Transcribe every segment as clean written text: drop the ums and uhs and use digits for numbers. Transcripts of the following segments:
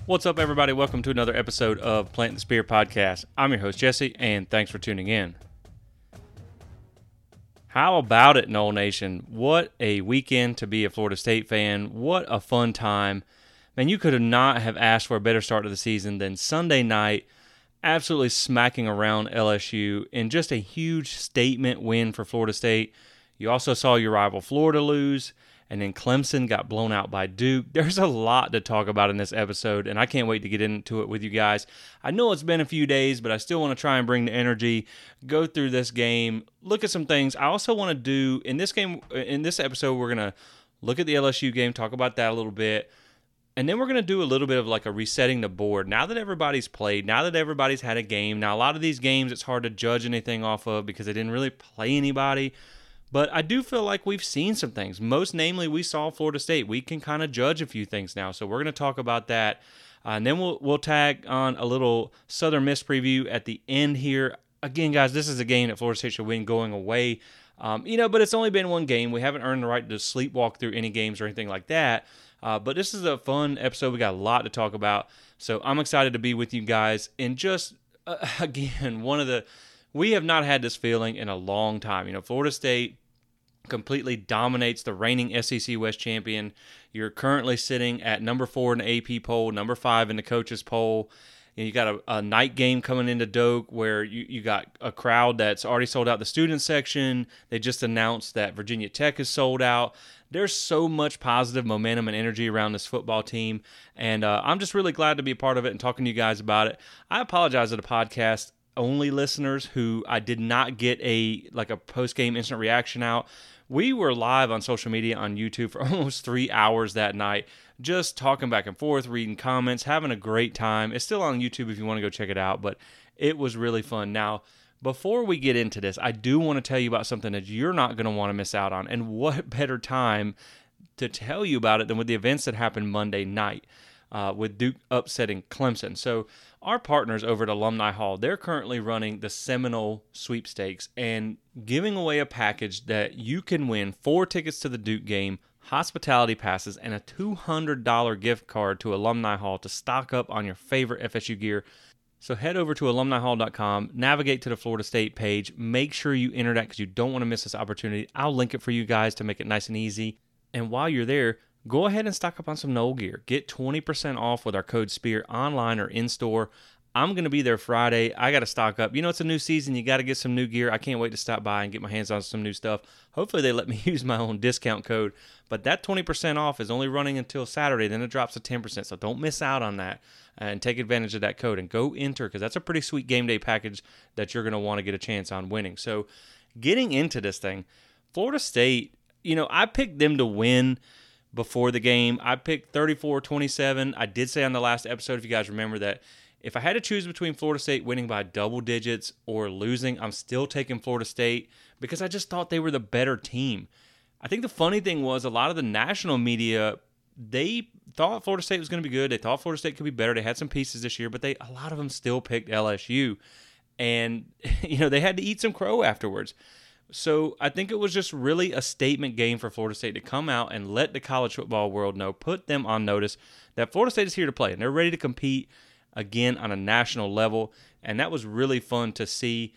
What's up, everybody? Welcome to another episode of Plant the Spear Podcast. I'm your host, Jesse, and thanks for tuning in. How about it, Noel Nation? What a weekend to be a Florida State fan. What a fun time. Man, you could not have asked for a better start to the season than Sunday night, absolutely smacking around LSU in just a huge statement win for Florida State. You also saw your rival Florida lose, and then Clemson got blown out by Duke. There's a lot to talk about in this episode, and I can't wait to get into it with you guys. I know it's been a few days, but I still want to try and bring the energy, go through this game, look at some things. I also want to do, in this episode, we're going to look at the LSU game, talk about that a little bit, and then we're going to do a little bit of like a resetting the board. Now that everybody's played, now that everybody's had a game, now a lot of these games it's hard to judge anything off of because they didn't really play anybody. But I do feel like we've seen some things. Most namely, we saw Florida State. We can kind of judge a few things now. So we're going to talk about that. And then we'll tag on a little Southern Miss preview at the end here. Again, guys, this is a game that Florida State should win going away. But it's only been one game. We haven't earned the right to sleepwalk through any games or anything like that. But this is a fun episode. We got a lot to talk about. So I'm excited to be with you guys. And just, again, we have not had this feeling in a long time. Florida State completely dominates the reigning SEC West champion. You're currently sitting at number 4 in the AP poll, number 5 in the coaches poll. And you got a night game coming into Doak where you got a crowd that's already sold out the student section. They just announced that Virginia Tech is sold out. There's so much positive momentum and energy around this football team, and I'm just really glad to be a part of it and talking to you guys about it. I apologize to the podcast only listeners who I did not get a post-game instant reaction out. We were live on social media on YouTube for almost 3 hours that night, just talking back and forth, reading comments, having a great time. It's still on YouTube if you want to go check it out, but it was really fun. Now, before we get into this, I do want to tell you about something that you're not going to want to miss out on, and what better time to tell you about it than with the events that happened Monday night. With Duke upsetting Clemson. So our partners over at Alumni Hall, they're currently running the Seminole Sweepstakes and giving away a package that you can win 4 tickets to the Duke game, hospitality passes, and a $200 gift card to Alumni Hall to stock up on your favorite FSU gear. So head over to alumnihall.com, navigate to the Florida State page, make sure you enter that because you don't want to miss this opportunity. I'll link it for you guys to make it nice and easy. And while you're there, go ahead and stock up on some Noel gear. Get 20% off with our code SPEAR online or in-store. I'm going to be there Friday. I got to stock up. It's a new season. You got to get some new gear. I can't wait to stop by and get my hands on some new stuff. Hopefully they let me use my own discount code. But that 20% off is only running until Saturday. Then it drops to 10%. So don't miss out on that and take advantage of that code and go enter because that's a pretty sweet game day package that you're going to want to get a chance on winning. So getting into this thing, Florida State, I picked them to win before the game. I picked 34-27. I did say on the last episode, if you guys remember, that if I had to choose between Florida State winning by double digits or losing, I'm still taking Florida State because I just thought they were the better team. I think the funny thing was a lot of the national media, they thought Florida State was going to be good. They thought Florida State could be better. They had some pieces this year, but a lot of them still picked LSU. And, they had to eat some crow afterwards. So I think it was just really a statement game for Florida State to come out and let the college football world know, put them on notice that Florida State is here to play and they're ready to compete again on a national level. And that was really fun to see.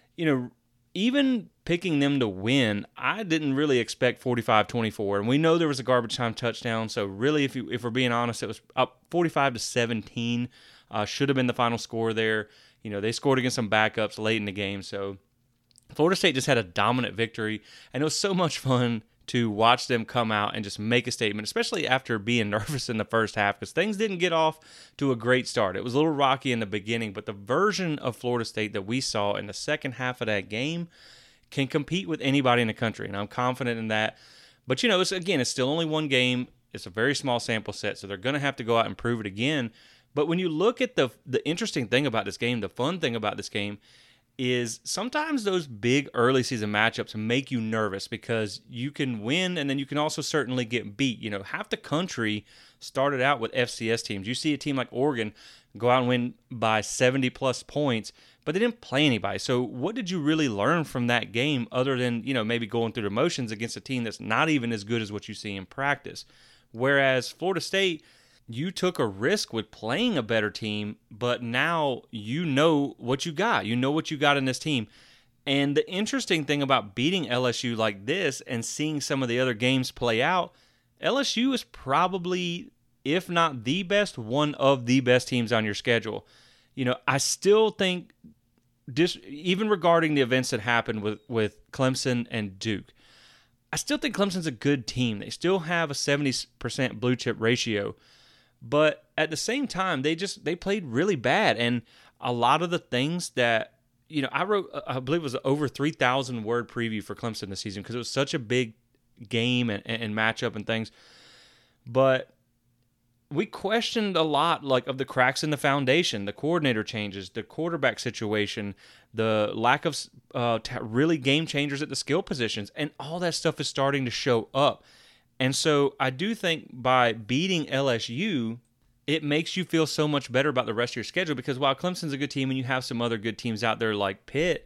Even picking them to win, I didn't really expect 45-24. And we know there was a garbage time touchdown. So really, if we're being honest, it was up 45-17. Should have been the final score there. They scored against some backups late in the game. So Florida State just had a dominant victory, and it was so much fun to watch them come out and just make a statement, especially after being nervous in the first half because things didn't get off to a great start. It was a little rocky in the beginning, but the version of Florida State that we saw in the second half of that game can compete with anybody in the country, and I'm confident in that. But, it's still only one game. It's a very small sample set, so they're going to have to go out and prove it again. But when you look at the interesting thing about this game, the fun thing about this game, is sometimes those big early season matchups make you nervous because you can win and then you can also certainly get beat. Half the country started out with FCS teams. You see a team like Oregon go out and win by 70-plus points, but they didn't play anybody. So what did you really learn from that game other than, maybe going through the motions against a team that's not even as good as what you see in practice? Whereas Florida State, you took a risk with playing a better team, but now you know what you got. You know what you got in this team. And the interesting thing about beating LSU like this and seeing some of the other games play out, LSU is probably, if not the best, one of the best teams on your schedule. I still think, even regarding the events that happened with Clemson and Duke, I still think Clemson's a good team. They still have a 70% blue chip ratio. But at the same time, they played really bad. And a lot of the things that, I wrote, I believe it was over 3,000 word preview for Clemson this season because it was such a big game and matchup and things. But we questioned a lot of the cracks in the foundation, the coordinator changes, the quarterback situation, the lack of really game changers at the skill positions, and all that stuff is starting to show up. And so I do think by beating LSU, it makes you feel so much better about the rest of your schedule because while Clemson's a good team and you have some other good teams out there like Pitt,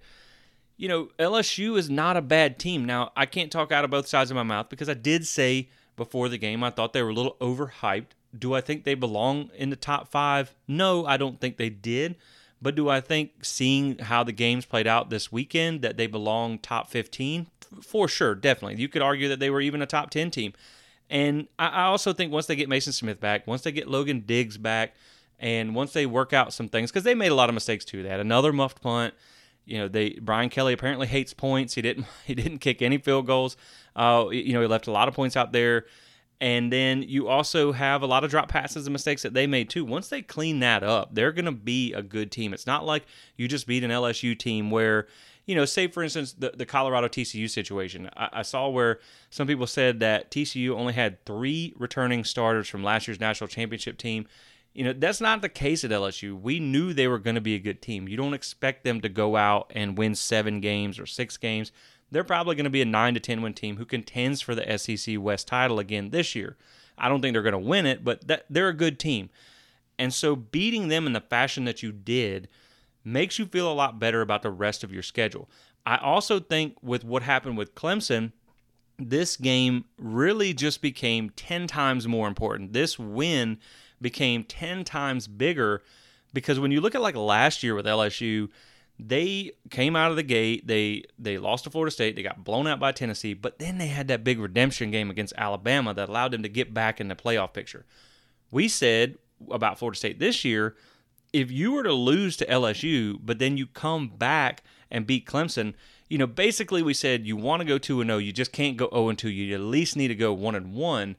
LSU is not a bad team. Now, I can't talk out of both sides of my mouth because I did say before the game I thought they were a little overhyped. Do I think they belong in the top 5? No, I don't think they did. But do I think seeing how the games played out this weekend that they belong top 15? For sure, definitely. You could argue that they were even a top 10 team. And I also think once they get Mason Smith back, once they get Logan Diggs back, and once they work out some things, because they made a lot of mistakes too. They had another muffed punt. Brian Kelly apparently hates points. He didn't kick any field goals. He left a lot of points out there. And then you also have a lot of drop passes and mistakes that they made too. Once they clean that up, they're going to be a good team. It's not like you just beat an LSU team where, say for instance, the Colorado TCU situation. I saw where some people said that TCU only had 3 returning starters from last year's national championship team. That's not the case at LSU. We knew they were going to be a good team. You don't expect them to go out and win 7 games or 6 games. They're probably going to be a 9 to 10 win team who contends for the SEC West title again this year. I don't think they're going to win it, but they're a good team. And so beating them in the fashion that you did makes you feel a lot better about the rest of your schedule. I also think with what happened with Clemson, this game really just became 10 times more important. This win became 10 times bigger because when you look at last year with LSU, they came out of the gate, they lost to Florida State, they got blown out by Tennessee, but then they had that big redemption game against Alabama that allowed them to get back in the playoff picture. We said about Florida State this year, if you were to lose to LSU, but then you come back and beat Clemson, basically we said you want to go 2-0, you just can't go 0-2, you at least need to go 1-1.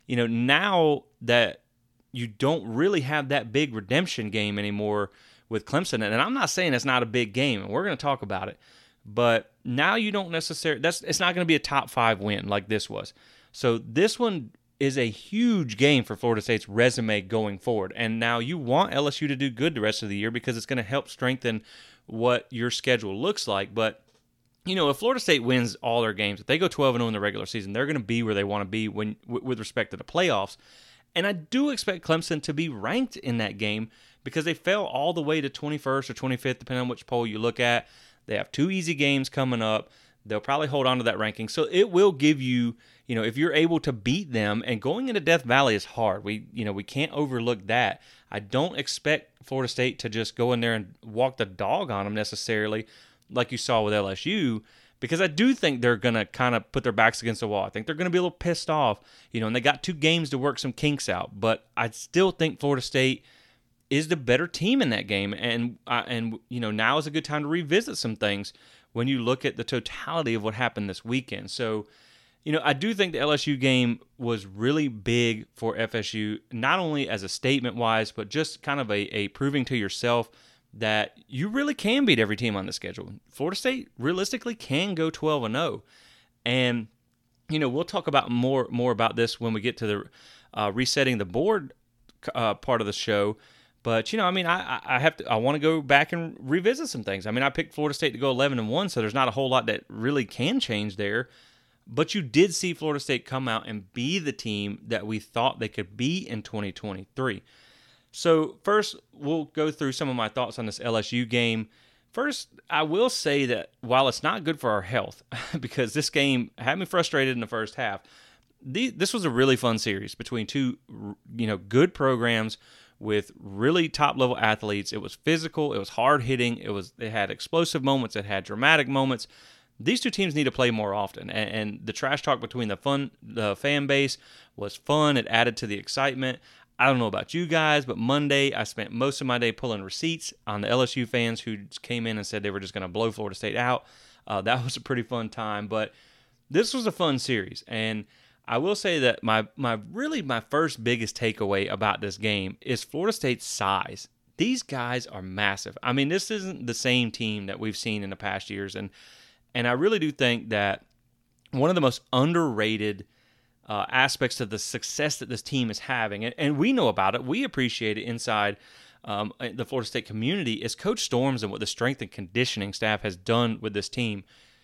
Now that you don't really have that big redemption game anymore with Clemson, and I'm not saying it's not a big game, and we're going to talk about it, but now you don't necessarily, it's not going to be a top 5 win like this was. So this one is a huge game for Florida State's resume going forward, and now you want LSU to do good the rest of the year because it's going to help strengthen what your schedule looks like. But if Florida State wins all their games, if they go 12-0 in the regular season, they're going to be where they want to be with respect to the playoffs. And I do expect Clemson to be ranked in that game because they fell all the way to 21st or 25th, depending on which poll you look at. They have 2 easy games coming up. They'll probably hold on to that ranking. So it will give you, if you're able to beat them, and going into Death Valley is hard. We can't overlook that. I don't expect Florida State to just go in there and walk the dog on them necessarily like you saw with LSU, because I do think they're going to kind of put their backs against the wall. I think they're going to be a little pissed off, and they got 2 games to work some kinks out. But I still think Florida State is the better team in that game. And now is a good time to revisit some things when you look at the totality of what happened this weekend. So, I do think the LSU game was really big for FSU, not only as a statement-wise, but just kind of a proving to yourself that you really can beat every team on the schedule. Florida State realistically can go 12-0. And, we'll talk about more about this when we get to the resetting the board part of the show. But, I want to go back and revisit some things. I picked Florida State to go 11-1, so there's not a whole lot that really can change there. But you did see Florida State come out and be the team that we thought they could be in 2023. So first, we'll go through some of my thoughts on this LSU game. First, I will say that while it's not good for our health, because this game had me frustrated in the first half, this was a really fun series between two, good programs with really top-level athletes. It was physical. It was hard-hitting. It had explosive moments. It had dramatic moments. These two teams need to play more often, and the trash talk between the fan base was fun. It added to the excitement. I don't know about you guys, but Monday I spent most of my day pulling receipts on the LSU fans who came in and said they were just going to blow Florida State out. That was a pretty fun time, but this was a fun series, and I will say that my first biggest takeaway about this game is Florida State's size. These guys are massive. I mean, this isn't the same team that we've seen in the past years, and I really do think that one of the most underrated aspects of the success that this team is having, and we know about it, we appreciate it inside the Florida State community, is Coach Storms and what the strength and conditioning staff has done with this team.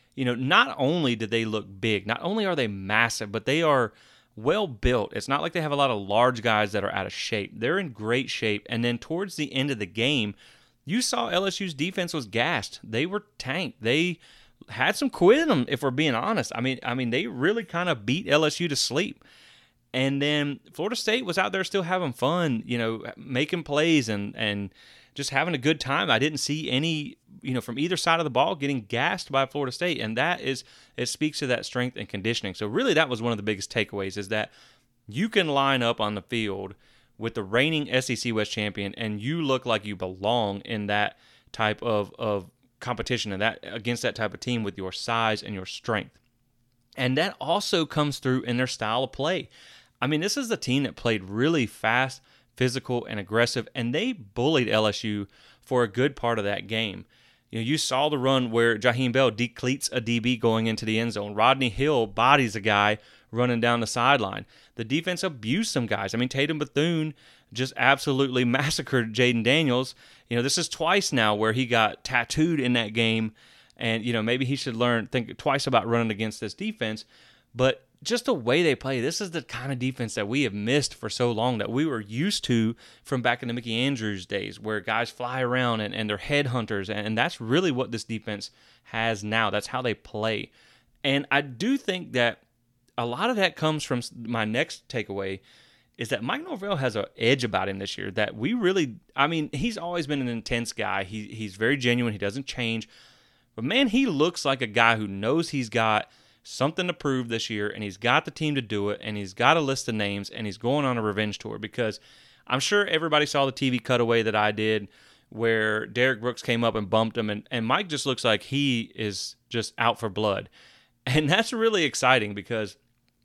Not only do they look big, not only are they massive, but they are well built. It's not like they have a lot of large guys that are out of shape. They're in great shape. And then towards the end of the game, you saw LSU's defense was gassed. They were tanked. They had some quit in them, if we're being honest. I mean, they really kind of beat LSU to sleep. And then Florida State was out there still having fun, making plays and just having a good time. I didn't see any, from either side of the ball getting gassed by Florida State. And it speaks to that strength and conditioning. So really that was one of the biggest takeaways, is that you can line up on the field with the reigning SEC West champion and you look like you belong in that type of competition and that against that type of team with your size and your strength. And that also comes through in their style of play. I mean, this is a team that played really fast, physical, and aggressive, and they bullied LSU for a good part of that game. You saw the run where Jaheim Bell decleats a DB going into the end zone. Rodney Hill bodies a guy running down the sideline. The defense abused some guys. I mean, Tatum Bethune just absolutely massacred Jaden Daniels. This is twice now where he got tattooed in that game, and, maybe he should think twice about running against this defense. But just the way they play, this is the kind of defense that we have missed for so long, that we were used to from back in the Mickey Andrews days, where guys fly around and they're headhunters, and that's really what this defense has now. That's how they play. And I do think that a lot of that comes from my next takeaway, is that Mike Norvell has an edge about him this year that we really, he's always been an intense guy. He's very genuine. He doesn't change. But, man, he looks like a guy who knows he's got something to prove this year, and he's got the team to do it, and he's got a list of names, and he's going on a revenge tour, because I'm sure everybody saw the TV cutaway that I did where Derek Brooks came up and bumped him, and Mike just looks like he is just out for blood. And that's really exciting because,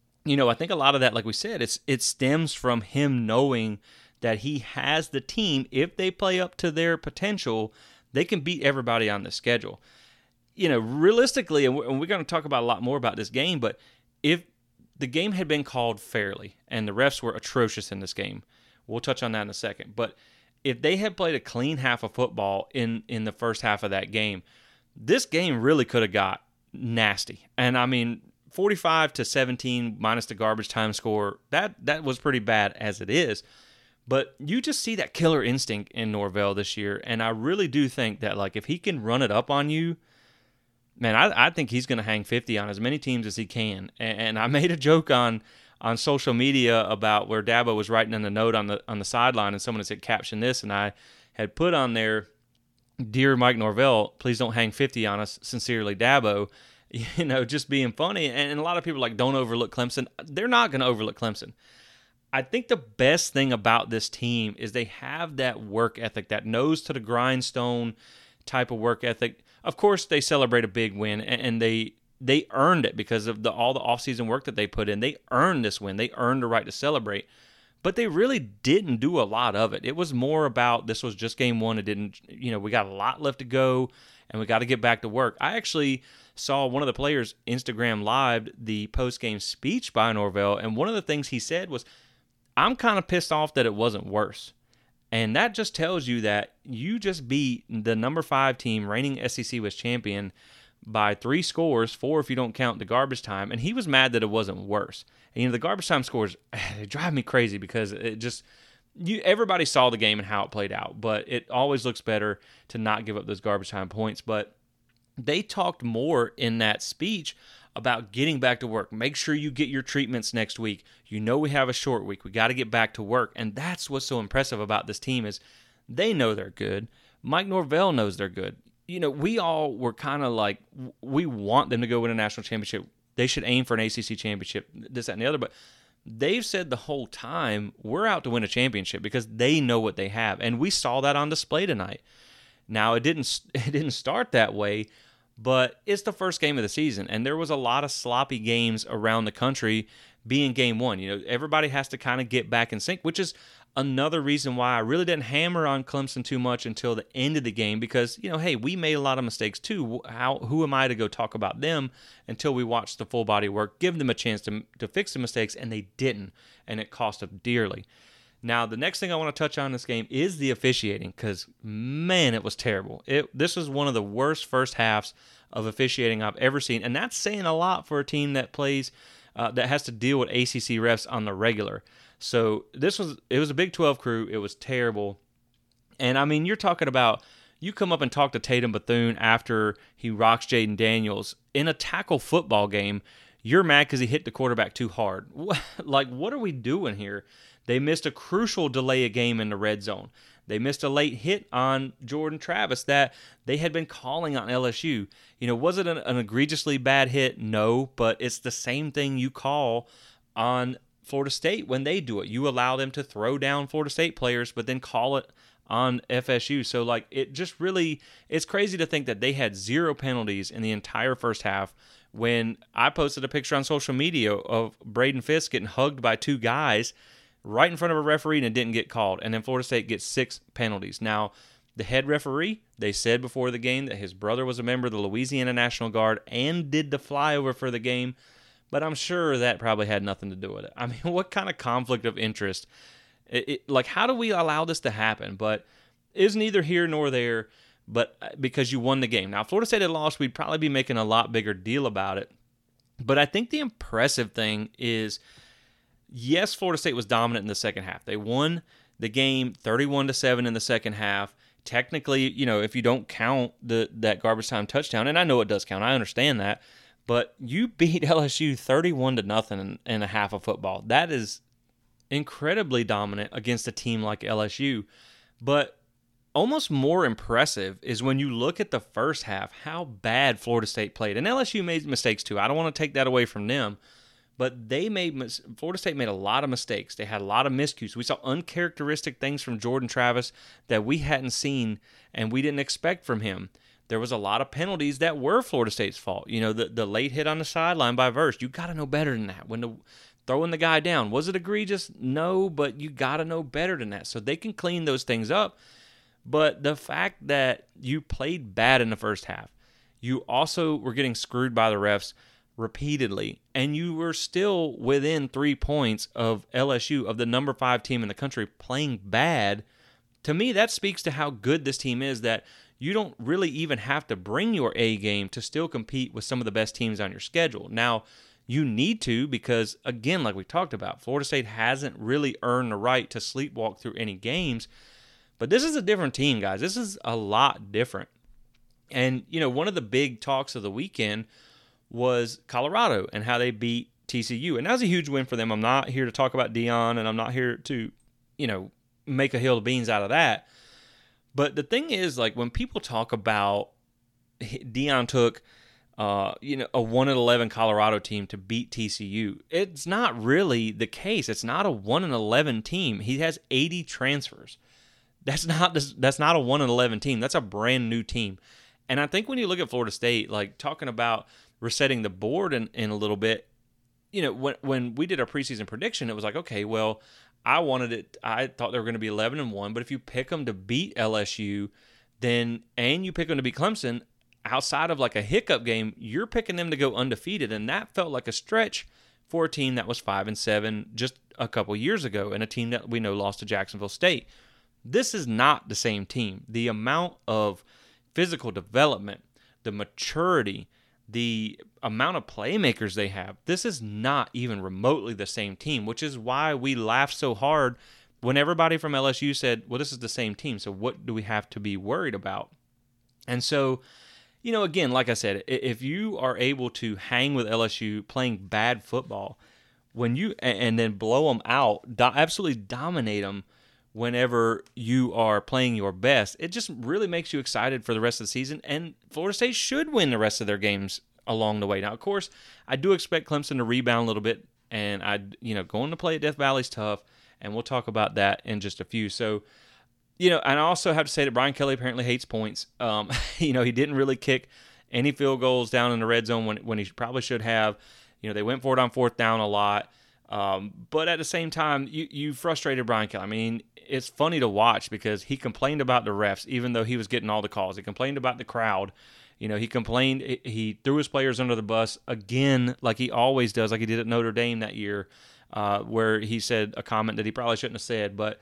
I think a lot of that, like we said, it stems from him knowing that he has the team. If they play up to their potential, they can beat everybody on the schedule. Realistically, and we're going to talk about a lot more about this game, but if the game had been called fairly, and the refs were atrocious in this game, we'll touch on that in a second, but if they had played a clean half of football in the first half of that game, this game really could have got nasty. And 45-17 minus the garbage time score, that was pretty bad as it is. But you just see that killer instinct in Norvell this year, and I really do think that, like, if he can run it up on you, man, I think he's going to hang 50 on as many teams as he can. And I made a joke on social media about where Dabo was writing in the note on the sideline, and someone had said, caption this, and I had put on there, "Dear Mike Norvell, please don't hang 50 on us. Sincerely, Dabo." Just being funny. And a lot of people are like, don't overlook Clemson. They're not going to overlook Clemson. I think the best thing about this team is they have that work ethic, that nose to the grindstone type of work ethic. Of course, they celebrate a big win, and they earned it because of all the offseason work that they put in. They earned this win. They earned the right to celebrate. But they really didn't do a lot of it. It was more about, this was just game one. It didn't, we got a lot left to go, and we got to get back to work. I actually saw one of the players Instagram live the post-game speech by Norvell, and one of the things he said was, "I'm kind of pissed off that it wasn't worse." And that just tells you that you just beat the number 5 team, reigning SEC West champion, by 3 scores, 4 if you don't count the garbage time, and he was mad that it wasn't worse. And, the garbage time scores, they drive me crazy because it just, everybody saw the game and how it played out, but it always looks better to not give up those garbage time points. But they talked more in that speech about getting back to work. Make sure you get your treatments next week. You know we have a short week. We got to get back to work. And that's what's so impressive about this team is they know they're good. Mike Norvell knows they're good. We all were kind of like, we want them to go win a national championship. They should aim for an ACC championship, this, that, and the other. But they've said the whole time, we're out to win a championship because they know what they have. And we saw that on display tonight. Now, it didn't start that way, but it's the first game of the season, and there was a lot of sloppy games around the country being game one. Everybody has to kind of get back in sync, which is another reason why I really didn't hammer on Clemson too much until the end of the game because, hey, we made a lot of mistakes too. Who am I to go talk about them until we watch the full body work, give them a chance to fix the mistakes, and they didn't, and it cost them dearly. Now, the next thing I want to touch on in this game is the officiating because, man, it was terrible. This was one of the worst first halves of officiating I've ever seen, and that's saying a lot for a team that plays that has to deal with ACC refs on the regular. So it was a Big 12 crew. It was terrible. And, I mean, you're talking about you come up and talk to Tatum Bethune after he rocks Jaden Daniels. In a tackle football game, you're mad because he hit the quarterback too hard. Like, what are we doing here? They missed a crucial delay of game in the red zone. They missed a late hit on Jordan Travis that they had been calling on LSU. Was it an egregiously bad hit? No, but it's the same thing you call on Florida State when they do it. You allow them to throw down Florida State players, but then call it on FSU. So, it's crazy to think that they had 0 penalties in the entire first half when I posted a picture on social media of Braden Fisk getting hugged by 2 guys right in front of a referee and it didn't get called. And then Florida State gets 6 penalties. Now, the head referee, they said before the game that his brother was a member of the Louisiana National Guard and did the flyover for the game, but I'm sure that probably had nothing to do with it. I mean, what kind of conflict of interest? How do we allow this to happen? But it's neither here nor there, but because you won the game. Now, if Florida State had lost, we'd probably be making a lot bigger deal about it. But I think the impressive thing is, yes, Florida State was dominant in the second half. They won the game 31-7 in the second half. Technically, if you don't count that garbage time touchdown, and I know it does count, I understand that, but you beat LSU 31-0 in a half of football. That is incredibly dominant against a team like LSU. But almost more impressive is when you look at the first half, how bad Florida State played. And LSU made mistakes too. I don't want to take that away from them. But Florida State made a lot of mistakes. They had a lot of miscues. We saw uncharacteristic things from Jordan Travis that we hadn't seen and we didn't expect from him. There was a lot of penalties that were Florida State's fault. The late hit on the sideline by Verse. You got to know better than that. Throwing the guy down, was it egregious? No, but you got to know better than that. So they can clean those things up. But the fact that you played bad in the first half, you also were getting screwed by the refs repeatedly, and you were still within 3 points of LSU, of the number 5 team in the country, playing bad. To me, that speaks to how good this team is, that you don't really even have to bring your A game to still compete with some of the best teams on your schedule. Now, you need to because, again, like we talked about, Florida State hasn't really earned the right to sleepwalk through any games. But this is a different team, guys. This is a lot different. And, one of the big talks of the weekend was Colorado and how they beat TCU. And that was a huge win for them. I'm not here to talk about Deion, and I'm not here to, make a hill of beans out of that. But the thing is, when people talk about Deion took, a 1-11 Colorado team to beat TCU, it's not really the case. It's not a 1-11 team. He has 80 transfers. That's not a 1-11 team. That's a brand new team. And I think when you look at Florida State, talking about resetting the board in a little bit, when we did our preseason prediction, it was like, okay, well, I thought they were going to be 11-1, but if you pick them to beat LSU, and you pick them to beat Clemson, outside of a hiccup game, you're picking them to go undefeated, and that felt like a stretch for a team that was 5-7 just a couple years ago, and a team that we know lost to Jacksonville State. This is not the same team. The amount of physical development, the maturity, the amount of playmakers they have, this is not even remotely the same team, which is why we laughed so hard when everybody from LSU said, well, this is the same team, so what do we have to be worried about? And so, again, like I said, if you are able to hang with LSU playing bad football, and then blow them out, absolutely dominate them whenever you are playing your best, it just really makes you excited for the rest of the season. And Florida State should win the rest of their games along the way. Now, of course, I do expect Clemson to rebound a little bit, and going to play at Death Valley's tough, and we'll talk about that in just a few. So, and I also have to say that Brian Kelly apparently hates points. He didn't really kick any field goals down in the red zone when he probably should have. They went for it on fourth down a lot. But at the same time, you frustrated Brian Kelly. I mean, it's funny to watch because he complained about the refs, even though he was getting all the calls. He complained about the crowd. He complained. He threw his players under the bus again, like he always does, like he did at Notre Dame that year, where he said a comment that he probably shouldn't have said. But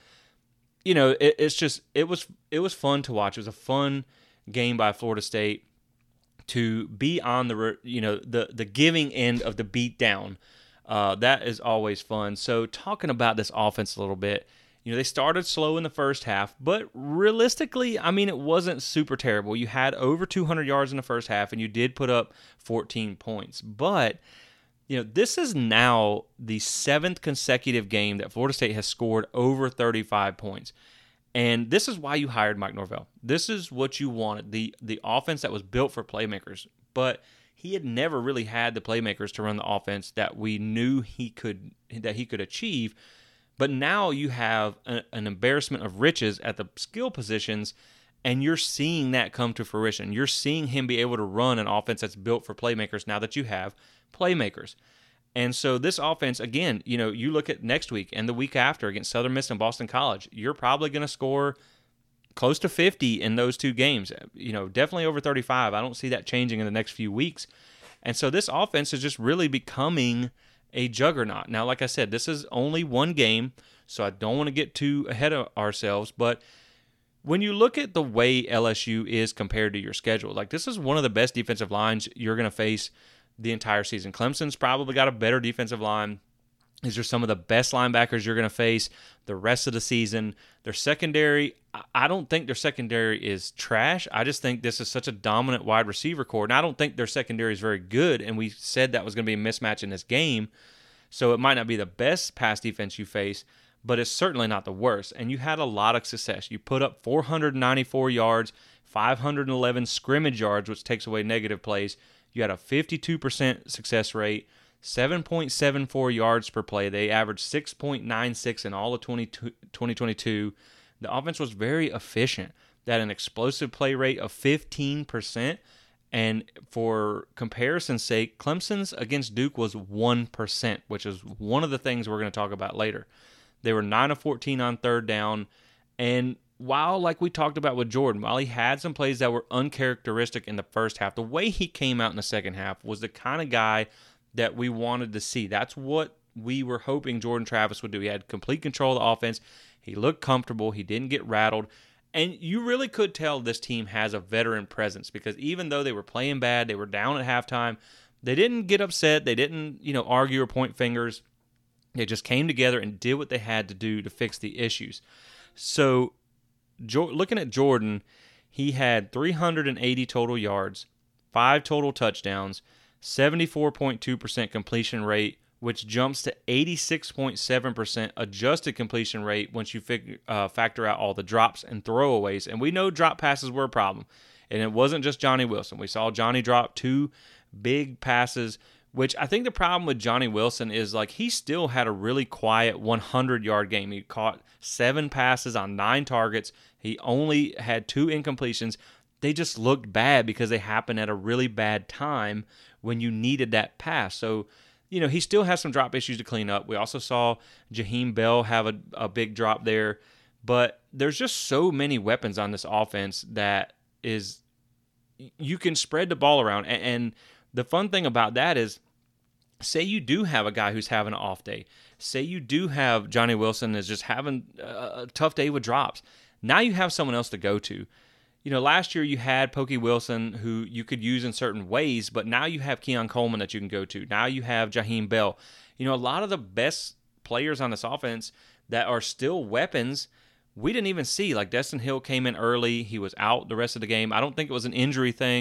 it was fun to watch. It was a fun game by Florida State to be on the giving end of the beat down. That is always fun. So talking about this offense a little bit, they started slow in the first half, but realistically, I mean, it wasn't super terrible. You had over 200 yards in the first half, and you did put up 14 points. But, this is now the 7th consecutive game that Florida State has scored over 35 points. And this is why you hired Mike Norvell. This is what you wanted, the offense that was built for playmakers. But he had never really had the playmakers to run the offense that we knew he could achieve. But now you have an embarrassment of riches at the skill positions, and you're seeing that come to fruition. You're seeing him be able to run an offense that's built for playmakers now that you have playmakers. And so this offense, again, you look at next week and the week after against Southern Miss and Boston College, you're probably going to score close to 50 in those two games. Definitely over 35. I don't see that changing in the next few weeks. And so this offense is just really becoming a juggernaut. Now, like I said, this is only one game, so I don't want to get too ahead of ourselves, but when you look at the way LSU is compared to your schedule, like this is one of the best defensive lines you're going to face the entire season. Clemson's probably got a better defensive line. These are some of the best linebackers you're going to face the rest of the season. Their secondary, I don't think their secondary is trash. I just think this is such a dominant wide receiver core. And I don't think their secondary is very good, and we said that was going to be a mismatch in this game. So it might not be the best pass defense you face, but it's certainly not the worst. And you had a lot of success. You put up 494 yards, 511 scrimmage yards, which takes away negative plays. You had a 52% success rate, 7.74 yards per play. They averaged 6.96 in all of 2022. The offense was very efficient. They had an explosive play rate of 15%. And for comparison's sake, Clemson's against Duke was 1%, which is one of the things we're going to talk about later. They were 9 of 14 on third down. And while, like we talked about with Jordan, while he had some plays that were uncharacteristic in the first half, the way he came out in the second half was the kind of guy that we wanted to see. That's what we were hoping Jordan Travis would do. He had complete control of the offense. He looked comfortable. He didn't get rattled. And you really could tell this team has a veteran presence because even though they were playing bad, they were down at halftime, they didn't get upset. They didn't, argue or point fingers. They just came together and did what they had to do to fix the issues. So looking at Jordan, he had 380 total yards, 5 total touchdowns, 74.2% completion rate, which jumps to 86.7% adjusted completion rate once you factor out all the drops and throwaways. And we know drop passes were a problem. And it wasn't just Johnny Wilson. We saw Johnny drop 2 big passes, which I think the problem with Johnny Wilson is like he still had a really quiet 100-yard game. He caught 7 passes on 9 targets. He only had 2 incompletions. They just looked bad because they happened at a really bad time when you needed that pass. So, he still has some drop issues to clean up. We also saw Jaheim Bell have a big drop there. But there's just so many weapons on this offense that is you can spread the ball around. And the fun thing about that is, say you do have a guy who's having an off day. Say you do have Johnny Wilson is just having a tough day with drops. Now you have someone else to go to. Last year you had Pokey Wilson, who you could use in certain ways, but now you have Keon Coleman that you can go to. Now you have Jaheim Bell. A lot of the best players on this offense that are still weapons, we didn't even see. Like Destin Hill came in early. He was out the rest of the game. I don't think it was an injury thing.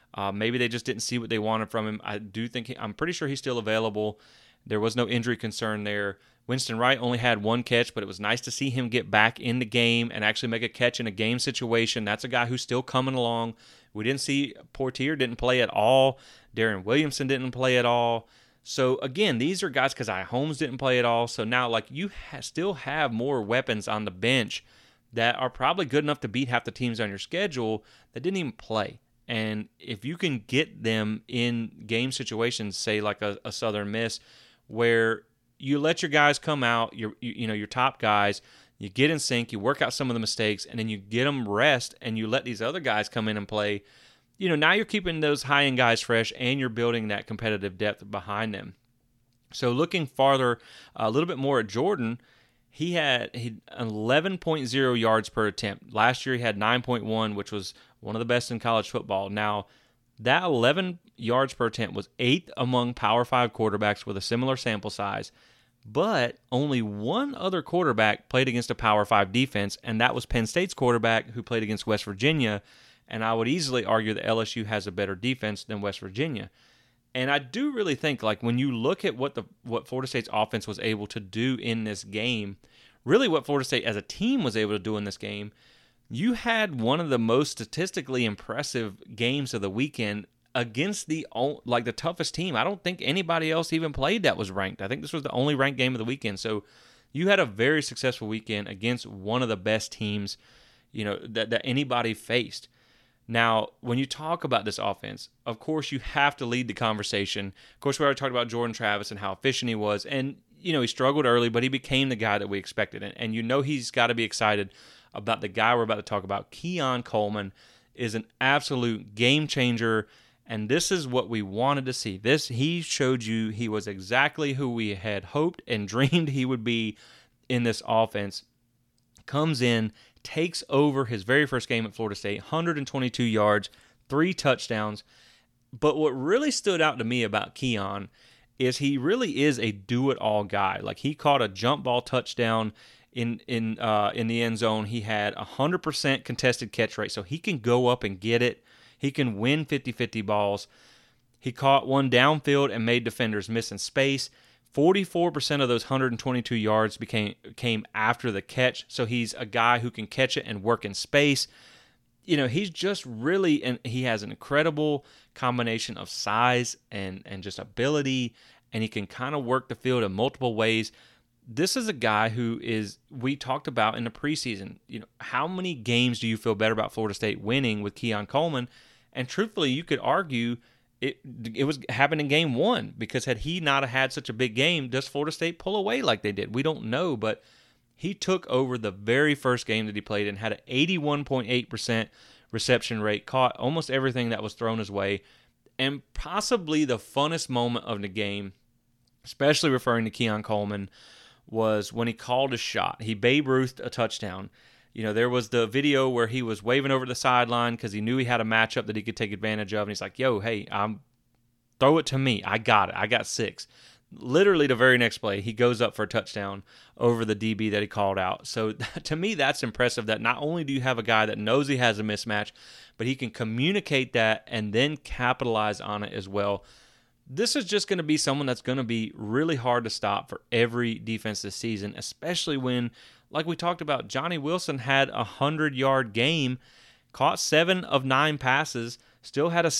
Maybe they just didn't see what they wanted from him. I'm pretty sure he's still available. There was no injury concern there. Winston Wright only had one catch, but it was nice to see him get back in the game and actually make a catch in a game situation. That's a guy who's still coming along. We didn't see Portier didn't play at all. Darren Williamson didn't play at all. So, again, these are guys, Keziah Holmes didn't play at all. So now, you still have more weapons on the bench that are probably good enough to beat half the teams on your schedule that didn't even play. And if you can get them in game situations, say like a Southern Miss, where you let your guys come out, your top guys, you get in sync, you work out some of the mistakes, and then you get them rest, and you let these other guys come in and play. Now you're keeping those high-end guys fresh, and you're building that competitive depth behind them. So looking farther, a little bit more at Jordan, he had 11.0 yards per attempt. Last year he had 9.1, which was one of the best in college football. Now, that 11 yards per attempt was 8th among Power 5 quarterbacks with a similar sample size, but only one other quarterback played against a Power 5 defense, and that was Penn State's quarterback who played against West Virginia, and I would easily argue that LSU has a better defense than West Virginia. And I do really think, when you look at what Florida State's offense was able to do in this game, really what Florida State as a team was able to do in this game, you had one of the most statistically impressive games of the weekend against the toughest team. I don't think anybody else even played that was ranked. I think this was the only ranked game of the weekend. So you had a very successful weekend against one of the best teams, that anybody faced. Now, when you talk about this offense, of course you have to lead the conversation. Of course, we already talked about Jordan Travis and how efficient he was. And, he struggled early, but he became the guy that we expected. And he's got to be excited about the guy we're about to talk about. Keon Coleman is an absolute game changer, and this is what we wanted to see. He showed you he was exactly who we had hoped and dreamed he would be in this offense. Comes in, takes over his very first game at Florida State, 122 yards, 3 touchdowns. But what really stood out to me about Keon is he really is a do-it-all guy. He caught a jump ball touchdown in the end zone. He had 100% contested catch rate, so he can go up and get it. He can win 50-50 balls. He caught one downfield and made defenders miss in space. 44% of those 122 yards came after the catch, so he's a guy who can catch it and work in space. He's just really, and he has an incredible combination of size and just ability, and he can kind of work the field in multiple ways. This is a guy who we talked about in the preseason. How many games do you feel better about Florida State winning with Keon Coleman? And truthfully, you could argue it was happened in game 1, because had he not had such a big game, does Florida State pull away like they did? We don't know, but he took over the very first game that he played and had an 81.8% reception rate, caught almost everything that was thrown his way, and possibly the funnest moment of the game, especially referring to Keon Coleman, was when he called a shot. He Babe Ruthed a touchdown. There was the video where he was waving over the sideline because he knew he had a matchup that he could take advantage of, and he's like, yo, hey, throw it to me. I got it. I got 6. Literally the very next play, he goes up for a touchdown over the DB that he called out. So to me, that's impressive that not only do you have a guy that knows he has a mismatch, but he can communicate that and then capitalize on it as well. This is just going to be someone that's going to be really hard to stop for every defense this season, especially when, like we talked about, Johnny Wilson had a 100-yard game, caught 7 of 9 passes, still had a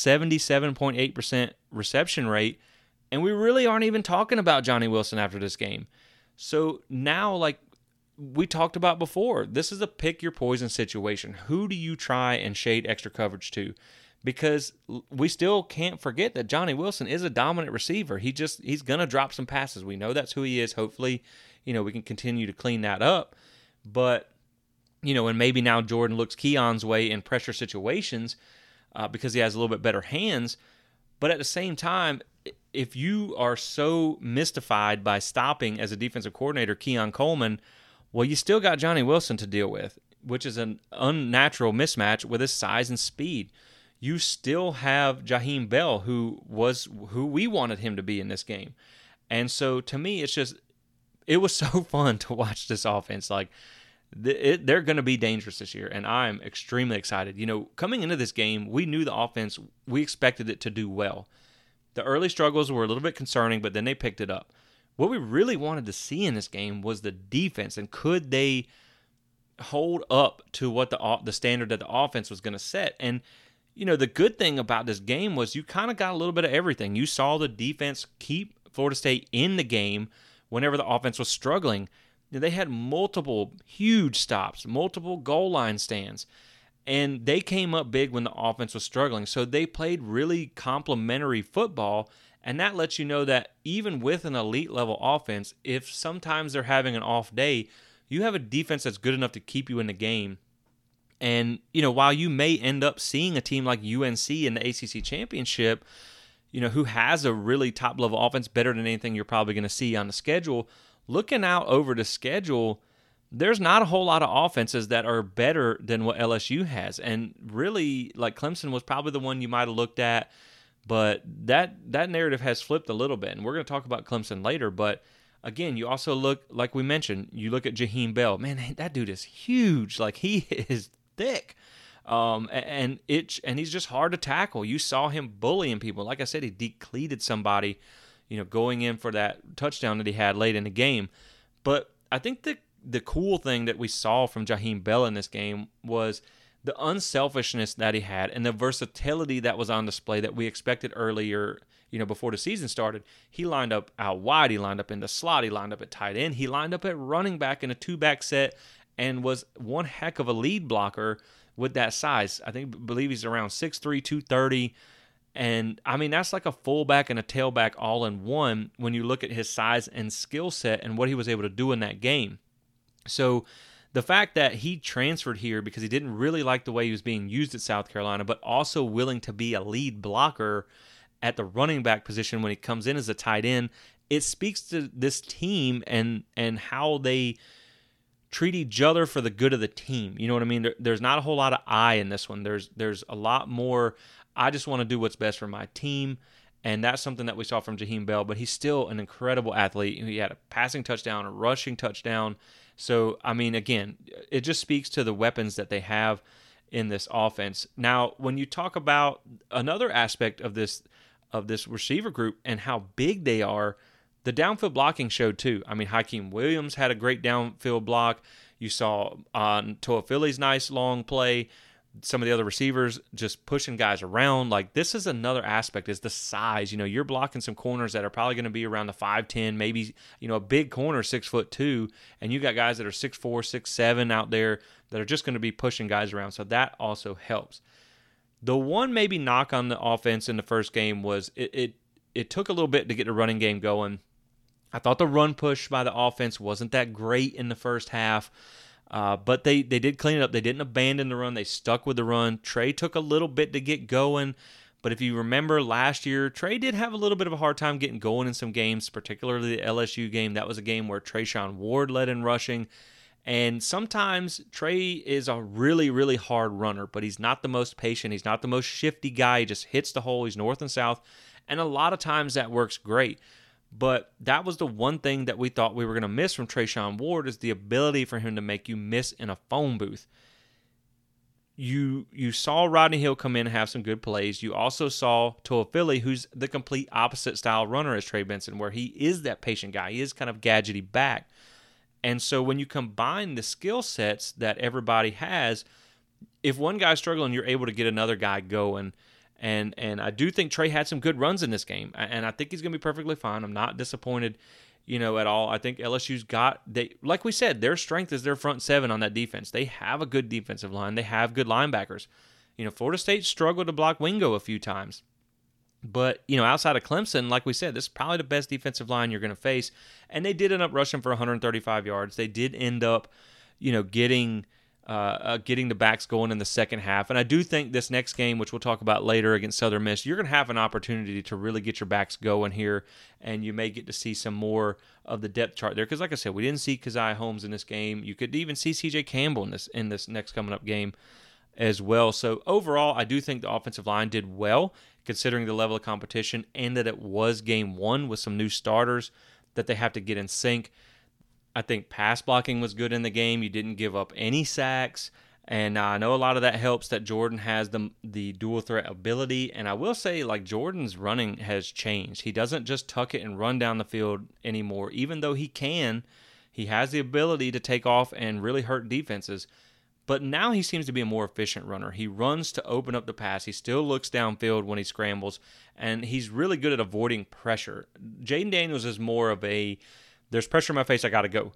77.8% reception rate, and we really aren't even talking about Johnny Wilson after this game. So now, like we talked about before, this is a pick your poison situation. Who do you try and shade extra coverage to? Because we still can't forget that Johnny Wilson is a dominant receiver. He's going to drop some passes. We know that's who he is. Hopefully, we can continue to clean that up. But, and maybe now Jordan looks Keon's way in pressure situations because he has a little bit better hands. But at the same time, if you are so mystified by stopping as a defensive coordinator Keon Coleman, well, you still got Johnny Wilson to deal with, which is an unnatural mismatch with his size and speed. You still have Jaheim Bell, who we wanted him to be in this game. And so to me, it was so fun to watch this offense. Like, they're going to be dangerous this year, and I'm extremely excited. Coming into this game, we knew the offense, we expected it to do well. The early struggles were a little bit concerning, but then they picked it up. What we really wanted to see in this game was the defense, and could they hold up to what the standard that the offense was going to set. And the good thing about this game was you kind of got a little bit of everything. You saw the defense keep Florida State in the game whenever the offense was struggling. They had multiple huge stops, multiple goal line stands, and they came up big when the offense was struggling. So they played really complementary football, and that lets you know that even with an elite level offense, if sometimes they're having an off day, you have a defense that's good enough to keep you in the game. And, while you may end up seeing a team like UNC in the ACC championship, who has a really top-level offense, better than anything you're probably going to see on the schedule, looking out over the schedule, there's not a whole lot of offenses that are better than what LSU has. And really, like Clemson was probably the one you might have looked at, but that narrative has flipped a little bit. And we're going to talk about Clemson later, but again, you also look, like we mentioned, you look at Jaheim Bell. Man, that dude is huge. Like, he is thick. And he's just hard to tackle. You saw him bullying people. Like I said, he decleated somebody, going in for that touchdown that he had late in the game. But I think the cool thing that we saw from Jaheim Bell in this game was the unselfishness that he had and the versatility that was on display that we expected earlier, before the season started. He lined up out wide, he lined up in the slot, he lined up at tight end, he lined up at running back in a two-back set, and was one heck of a lead blocker with that size. I believe he's around 6'3", 230. And, I mean, that's like a fullback and a tailback all in one when you look at his size and skill set and what he was able to do in that game. So the fact that he transferred here because he didn't really like the way he was being used at South Carolina, but also willing to be a lead blocker at the running back position when he comes in as a tight end, it speaks to this team and how they treat each other for the good of the team. You know what I mean? There's not a whole lot of I in this one. There's a lot more, I just want to do what's best for my team, and that's something that we saw from Jaheim Bell, but he's still an incredible athlete. He had a passing touchdown, a rushing touchdown. So, I mean, again, it just speaks to the weapons that they have in this offense. Now, when you talk about another aspect of this receiver group and how big they are, the downfield blocking showed too. I mean, Hakeem Williams had a great downfield block. You saw on Toa Philly's nice long play. Some of the other receivers just pushing guys around. Like, this is another aspect, is the size. You're blocking some corners that are probably going to be around the 5'10", maybe, a big corner 6'2", and you got guys that are 6'4", 6'7" out there that are just going to be pushing guys around. So that also helps. The one maybe knock on the offense in the first game was it took a little bit to get the running game going. I thought the run push by the offense wasn't that great in the first half. But they did clean it up. They didn't abandon the run. They stuck with the run. Trey took a little bit to get going. But if you remember last year, Trey did have a little bit of a hard time getting going in some games, particularly the LSU game. That was a game where Trayshawn Ward led in rushing. And sometimes Trey is a really, really hard runner, but he's not the most patient. He's not the most shifty guy. He just hits the hole. He's north and south. And a lot of times that works great. But that was the one thing that we thought we were going to miss from Trayshawn Ward, is the ability for him to make you miss in a phone booth. You saw Rodney Hill come in and have some good plays. You also saw Toa Philly, who's the complete opposite style runner as Trey Benson, where he is that patient guy. He is kind of gadgety back. And so when you combine the skill sets that everybody has, if one guy's struggling, you're able to get another guy going. And I do think Trey had some good runs in this game, and I think he's going to be perfectly fine. I'm not disappointed, at all. I think LSU's like we said, their strength is their front seven on that defense. They have a good defensive line. They have good linebackers. Florida State struggled to block Wingo a few times. But, outside of Clemson, like we said, this is probably the best defensive line you're going to face. And they did end up rushing for 135 yards. They did end up, getting the backs going in the second half. And I do think this next game, which we'll talk about later against Southern Miss, you're going to have an opportunity to really get your backs going here, and you may get to see some more of the depth chart there. Because like I said, we didn't see Keziah Holmes in this game. You could even see C.J. Campbell in this next coming up game as well. So overall, I do think the offensive line did well, considering the level of competition, and that it was game one with some new starters that they have to get in sync. I think pass blocking was good in the game. You didn't give up any sacks. And I know a lot of that helps that Jordan has the dual threat ability. And I will say, like, Jordan's running has changed. He doesn't just tuck it and run down the field anymore. Even though he can, he has the ability to take off and really hurt defenses. But now he seems to be a more efficient runner. He runs to open up the pass. He still looks downfield when he scrambles. And he's really good at avoiding pressure. Jayden Daniels is more of a, there's pressure in my face, I got to go.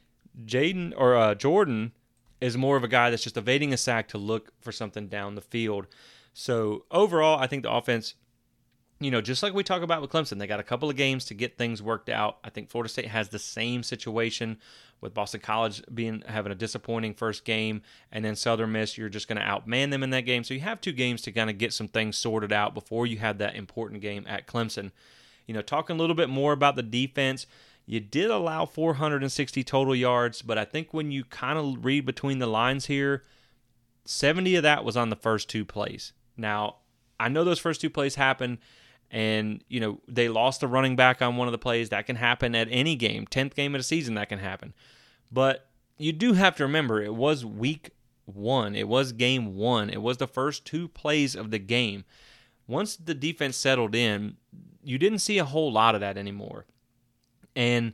Jordan is more of a guy that's just evading a sack to look for something down the field. So overall, I think the offense, just like we talk about with Clemson, they got a couple of games to get things worked out. I think Florida State has the same situation with Boston College having a disappointing first game, and then Southern Miss, you're just going to outman them in that game. So you have 2 games to kind of get some things sorted out before you have that important game at Clemson. Talking a little bit more about the defense, you did allow 460 total yards, but I think when you kind of read between the lines here, 70 of that was on the first 2 plays. Now, I know those first 2 plays happened, and, they lost the running back on one of the plays. That can happen at any game. 10th game of the season, that can happen. But you do have to remember, it was week 1. It was game 1. It was the first 2 plays of the game. Once the defense settled in, you didn't see a whole lot of that anymore. And,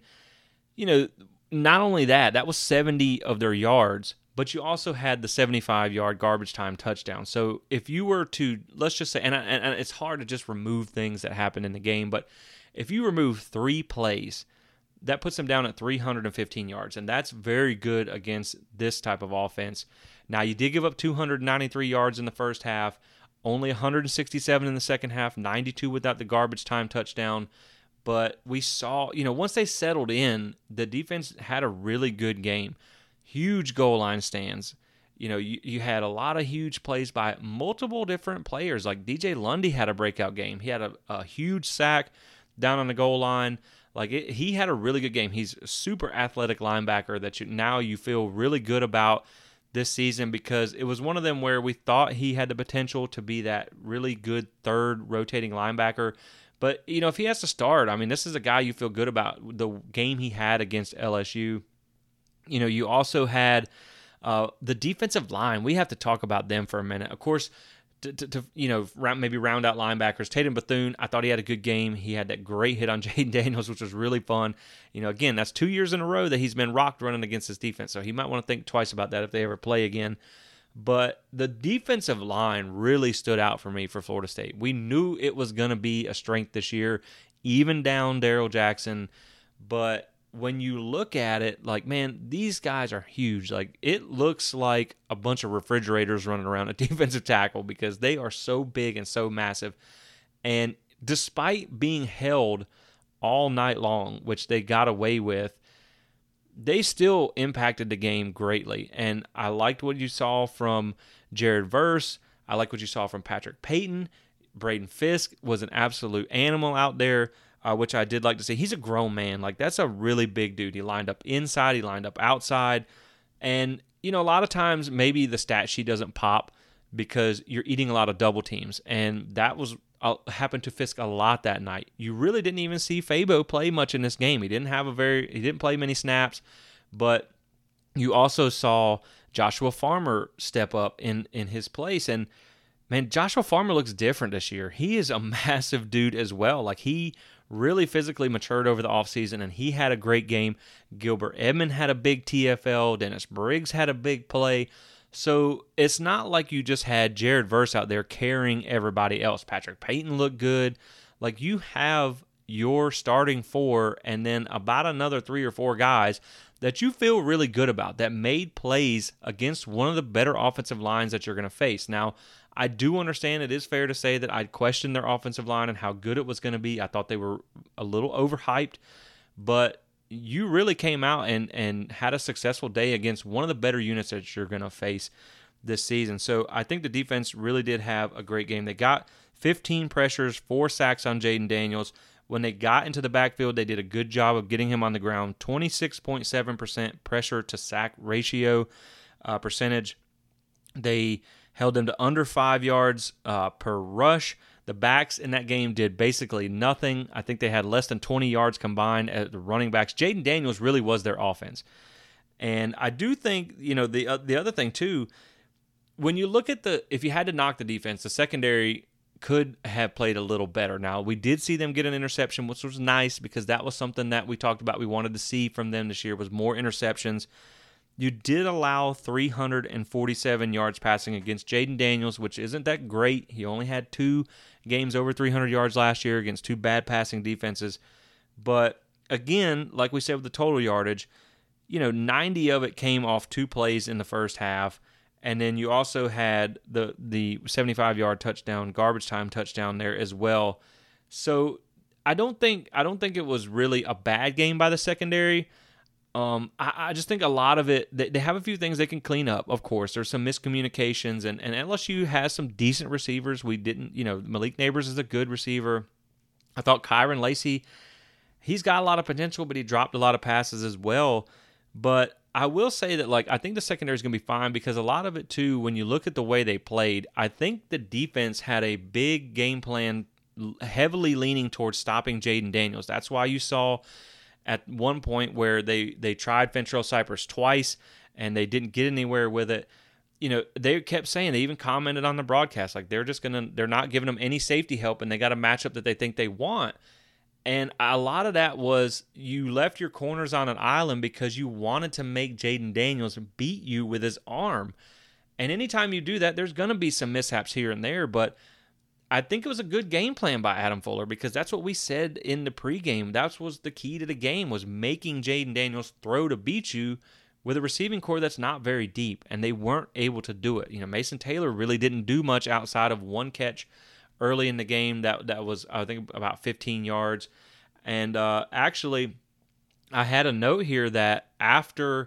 not only that was 70 of their yards, but you also had the 75-yard garbage time touchdown. So if you were to, let's just say, and it's hard to just remove things that happened in the game, but if you remove 3 plays, that puts them down at 315 yards, and that's very good against this type of offense. Now, you did give up 293 yards in the first half, only 167 in the second half, 92 without the garbage time touchdown. But we saw, once they settled in, the defense had a really good game. Huge goal line stands. You had a lot of huge plays by multiple different players. Like DJ Lundy had a breakout game. He had a huge sack down on the goal line. He had a really good game. He's a super athletic linebacker that you feel really good about this season, because it was one of them where we thought he had the potential to be that really good third rotating linebacker. But, if he has to start, this is a guy you feel good about. The game he had against LSU. You also had the defensive line. We have to talk about them for a minute. Of course, to maybe round out linebackers. Tatum Bethune, I thought he had a good game. He had that great hit on Jayden Daniels, which was really fun. Again, that's 2 years in a row that he's been rocked running against his defense. So he might want to think twice about that if they ever play again. But the defensive line really stood out for me for Florida State. We knew it was going to be a strength this year, even down Darrell Jackson. But when you look at it, these guys are huge. It looks like a bunch of refrigerators running around a defensive tackle, because they are so big and so massive. And despite being held all night long, which they got away with, they still impacted the game greatly. And I liked what you saw from Jared Verse. I like what you saw from Patrick Payton. Braden Fisk was an absolute animal out there, which I did like to see. He's a grown man. That's a really big dude. He lined up inside. He lined up outside. And, a lot of times maybe the stat sheet doesn't pop because you're eating a lot of double teams. And that was happened to Fisk a lot that night. You really didn't even see Fabo play much in this game. He didn't play many snaps, but you also saw Joshua Farmer step up in his place. And man, Joshua Farmer looks different this year. He is a massive dude as well. He really physically matured over the offseason, and he had a great game. Gilbert Edmond had a big TFL. Dennis Briggs had a big play. So it's not like you just had Jared Verse out there carrying everybody else. Patrick Payton looked good. You have your starting 4 and then about another 3 or 4 guys that you feel really good about that made plays against one of the better offensive lines that you're going to face. Now, I do understand it is fair to say that I'd questioned their offensive line and how good it was going to be. I thought they were a little overhyped, but you really came out and had a successful day against one of the better units that you're going to face this season. So I think the defense really did have a great game. They got 15 pressures, 4 sacks on Jayden Daniels. When they got into the backfield, they did a good job of getting him on the ground. 26.7% pressure to sack ratio percentage. They held them to under 5 yards per rush. The backs in that game did basically nothing. I think they had less than 20 yards combined at the running backs. Jaden Daniels really was their offense. And I do think, the other thing too, when you look at if you had to knock the defense, the secondary could have played a little better. Now, we did see them get an interception, which was nice because that was something that we talked about we wanted to see from them this year was more interceptions. You did allow 347 yards passing against Jaden Daniels, which isn't that great. He only had 2 games over 300 yards last year against 2 bad passing defenses. But again, like we said with the total yardage, 90 of it came off 2 plays in the first half. And then you also had the 75-yard touchdown, garbage time touchdown there as well. So I don't think it was really a bad game by the secondary. I just think a lot of it, they have a few things they can clean up, of course. There's some miscommunications, and LSU has some decent receivers. We didn't, Malik Neighbors is a good receiver. I thought Kyron Lacey, he's got a lot of potential, but he dropped a lot of passes as well. But I will say that, I think the secondary is going to be fine because a lot of it, too, when you look at the way they played, I think the defense had a big game plan heavily leaning towards stopping Jaden Daniels. That's why you saw at one point where they tried Fentrell Cypress twice and they didn't get anywhere with it. They kept saying, they even commented on the broadcast, they're not giving them any safety help and they got a matchup that they think they want. And a lot of that was you left your corners on an island because you wanted to make Jaden Daniels beat you with his arm. And anytime you do that, there's going to be some mishaps here and there. But I think it was a good game plan by Adam Fuller because that's what we said in the pregame. That was the key to the game, was making Jaden Daniels throw to beat you with a receiving core that's not very deep. And they weren't able to do it. Mason Taylor really didn't do much outside of one catch early in the game that was, I think, about 15 yards. And actually, I had a note here that after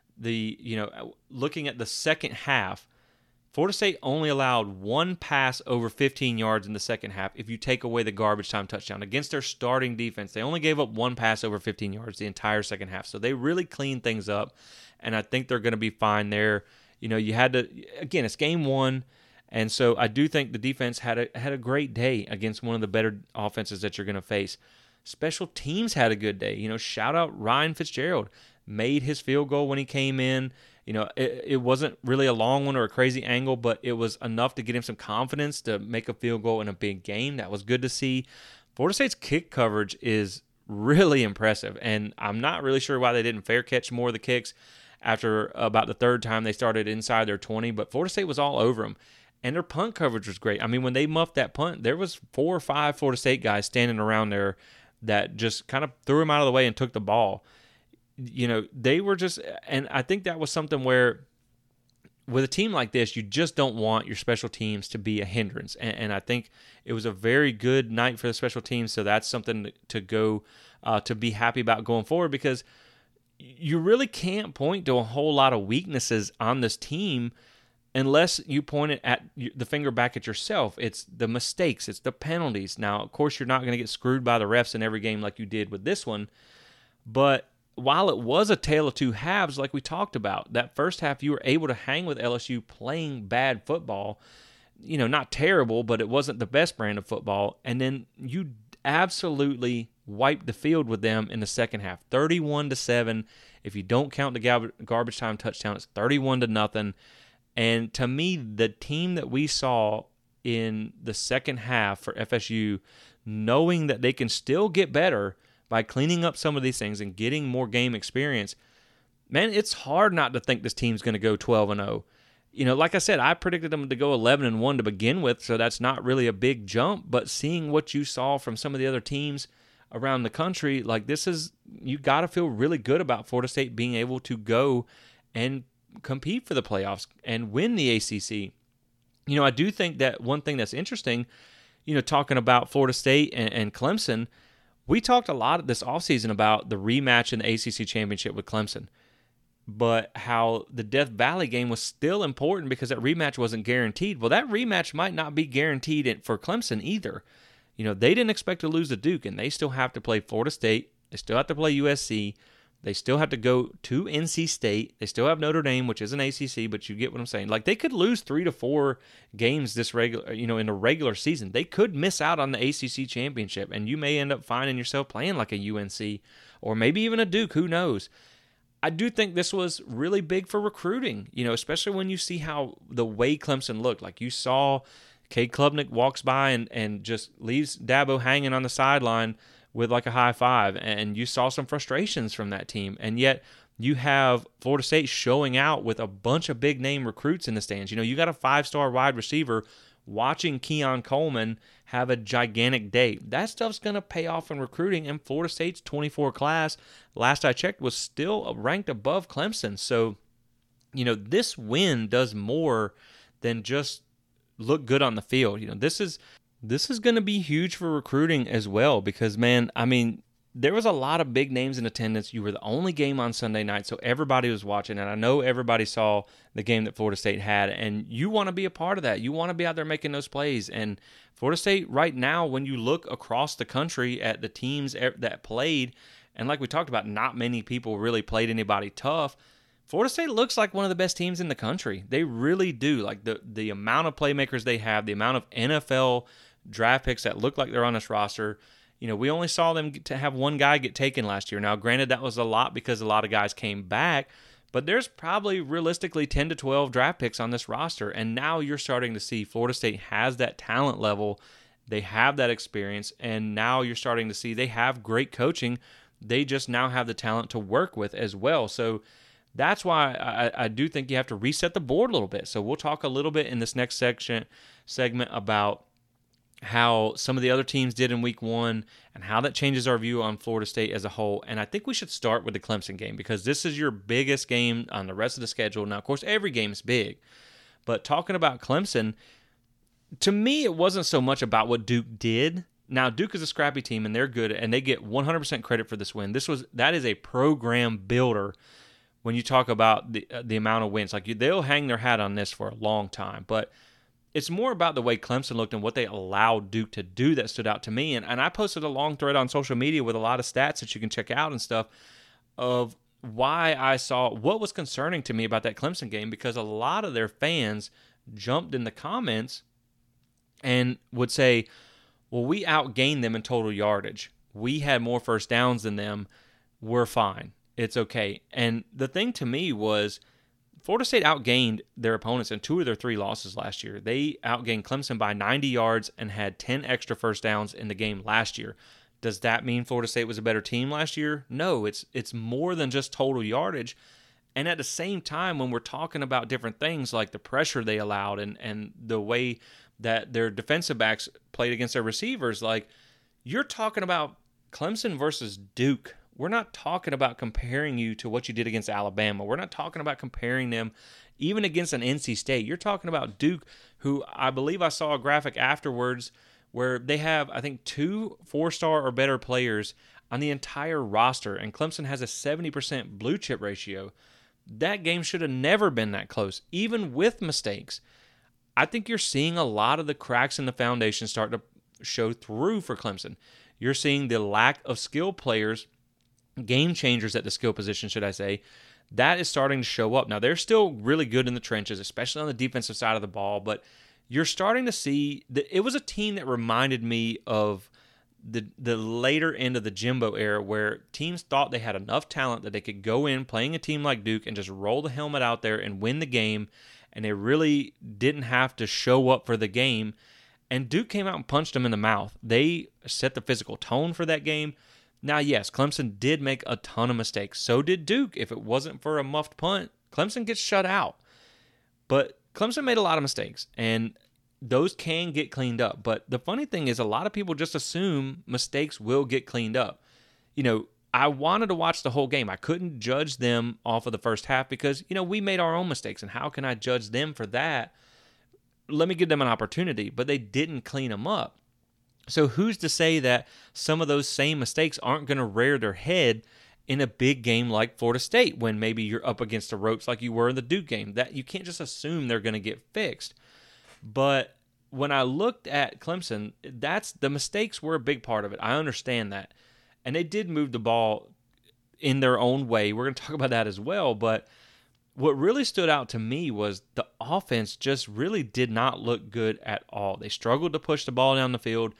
looking at the second half, Florida State only allowed 1 pass over 15 yards in the second half if you take away the garbage time touchdown. Against their starting defense, they only gave up 1 pass over 15 yards the entire second half. So they really cleaned things up, and I think they're going to be fine there. You had to, again, it's game 1. And so I do think the defense had a great day against one of the better offenses that you're going to face. Special teams had a good day. Shout out Ryan Fitzgerald. Made his field goal when he came in. It wasn't really a long one or a crazy angle, but it was enough to get him some confidence to make a field goal in a big game. That was good to see. Florida State's kick coverage is really impressive, and I'm not really sure why they didn't fair catch more of the kicks after about the third time they started inside their 20, but Florida State was all over them. And their punt coverage was great. I mean, when they muffed that punt, there was 4 or 5 Florida State guys standing around there that just kind of threw him out of the way and took the ball. They were just, and I think that was something where with a team like this, you just don't want your special teams to be a hindrance. And I think it was a very good night for the special teams. So that's something to go, to be happy about going forward, because you really can't point to a whole lot of weaknesses on this team unless you point it at the finger back at yourself. It's the mistakes. It's the penalties. Now, of course, you're not going to get screwed by the refs in every game like you did with this one. But while it was a tale of two halves, like we talked about, that first half you were able to hang with LSU playing bad football. Not terrible, but it wasn't the best brand of football. And then you absolutely wiped the field with them in the second half. 31-7. If you don't count the garbage time touchdown, it's 31-0. And to me, the team that we saw in the second half for FSU, knowing that they can still get better by cleaning up some of these things and getting more game experience, man, it's hard not to think this team's going to go 12-0. Like I said, I predicted them to go 11-1 to begin with, so that's not really a big jump. But seeing what you saw from some of the other teams around the country, you got to feel really good about Florida State being able to go and compete for the playoffs and win the ACC. I do think that one thing that's interesting, talking about Florida State and Clemson, we talked a lot this offseason about the rematch in the ACC championship with Clemson, but how the Death Valley game was still important because that rematch wasn't guaranteed. Well, that rematch might not be guaranteed for Clemson either. They didn't expect to lose to Duke, and they still have to play Florida State. They still have to play USC. They still have to go to NC State. They still have Notre Dame, which is an ACC, but you get what I'm saying. Like, they could lose 3 to 4 games in the regular season. They could miss out on the ACC championship, and you may end up finding yourself playing like a UNC or maybe even a Duke. Who knows? I do think this was really big for recruiting, especially when you see how the way Clemson looked. Like, you saw Cade Klubnik walks by and just leaves Dabo hanging on the sideline with like a high five, and you saw some frustrations from that team. And yet you have Florida State showing out with a bunch of big-name recruits in the stands. You got a 5-star wide receiver watching Keon Coleman have a gigantic day. That stuff's going to pay off in recruiting, and Florida State's 24 class, last I checked, was still ranked above Clemson. So, this win does more than just look good on the field. This is going to be huge for recruiting as well because, man, I mean, there was a lot of big names in attendance. You were the only game on Sunday night, so everybody was watching, and I know everybody saw the game that Florida State had, and you want to be a part of that. You want to be out there making those plays, and Florida State right now, when you look across the country at the teams that played, and like we talked about, not many people really played anybody tough. Florida State looks like one of the best teams in the country. They really do. Like, the amount of playmakers they have, the amount of NFL draft picks that look like they're on this roster. We only saw them to have one guy get taken last year. Now, granted, that was a lot because a lot of guys came back, but there's probably realistically 10 to 12 draft picks on this roster, and now you're starting to see Florida State has that talent level. They have that experience, and now you're starting to see they have great coaching. They just now have the talent to work with as well. So that's why I do think you have to reset the board a little bit. So we'll talk a little bit in this next segment about how some of the other teams did in week 1 and how that changes our view on Florida State as a whole. And I think we should start with the Clemson game because this is your biggest game on the rest of the schedule. Now, of course, every game is big, but talking about Clemson, to me, it wasn't so much about what Duke did. Now, Duke is a scrappy team, and they're good, and they get 100% credit for this win. That is a program builder. When you talk about the amount of wins, like they'll hang their hat on this for a long time, but it's more about the way Clemson looked and what they allowed Duke to do that stood out to me. And I posted a long thread on social media with a lot of stats that you can check out and stuff of why I saw what was concerning to me about that Clemson game, because a lot of their fans jumped in the comments and would say, well, we outgained them in total yardage. We had more first downs than them. We're fine. It's okay. And the thing to me was Florida State outgained their opponents in 2 of their 3 losses last year. They outgained Clemson by 90 yards and had 10 extra first downs in the game last year. Does that mean Florida State was a better team last year? No, it's more than just total yardage. And at the same time, when we're talking about different things like the pressure they allowed and the way that their defensive backs played against their receivers, like you're talking about Clemson versus Duke. We're not talking about comparing you to what you did against Alabama. We're not talking about comparing them even against an NC State. You're talking about Duke, who I believe I saw a graphic afterwards where they have, I think, 2 4-star or better players on the entire roster, and Clemson has a 70% blue chip ratio. That game should have never been that close, even with mistakes. I think you're seeing a lot of the cracks in the foundation start to show through for Clemson. You're seeing the lack of skill players, game changers at the skill position, should I say, that is starting to show up. Now, they're still really good in the trenches, especially on the defensive side of the ball, but you're starting to see that it was a team that reminded me of the later end of the Jimbo era, where teams thought they had enough talent that they could go in playing a team like Duke and just roll the helmet out there and win the game, and they really didn't have to show up for the game. And Duke came out and punched them in the mouth. They set the physical tone for that game. Now, yes, Clemson did make a ton of mistakes. So did Duke. If it wasn't for a muffed punt, Clemson gets shut out. But Clemson made a lot of mistakes, and those can get cleaned up. But the funny thing is, a lot of people just assume mistakes will get cleaned up. I wanted to watch the whole game. I couldn't judge them off of the first half because, we made our own mistakes, and how can I judge them for that? Let me give them an opportunity, but they didn't clean them up. So who's to say that some of those same mistakes aren't going to rear their head in a big game like Florida State when maybe you're up against the ropes like you were in the Duke game? That you can't just assume they're going to get fixed. But when I looked at Clemson, the mistakes were a big part of it. I understand that. And they did move the ball in their own way. We're going to talk about that as well. But what really stood out to me was the offense just really did not look good at all. They struggled to push the ball down the field.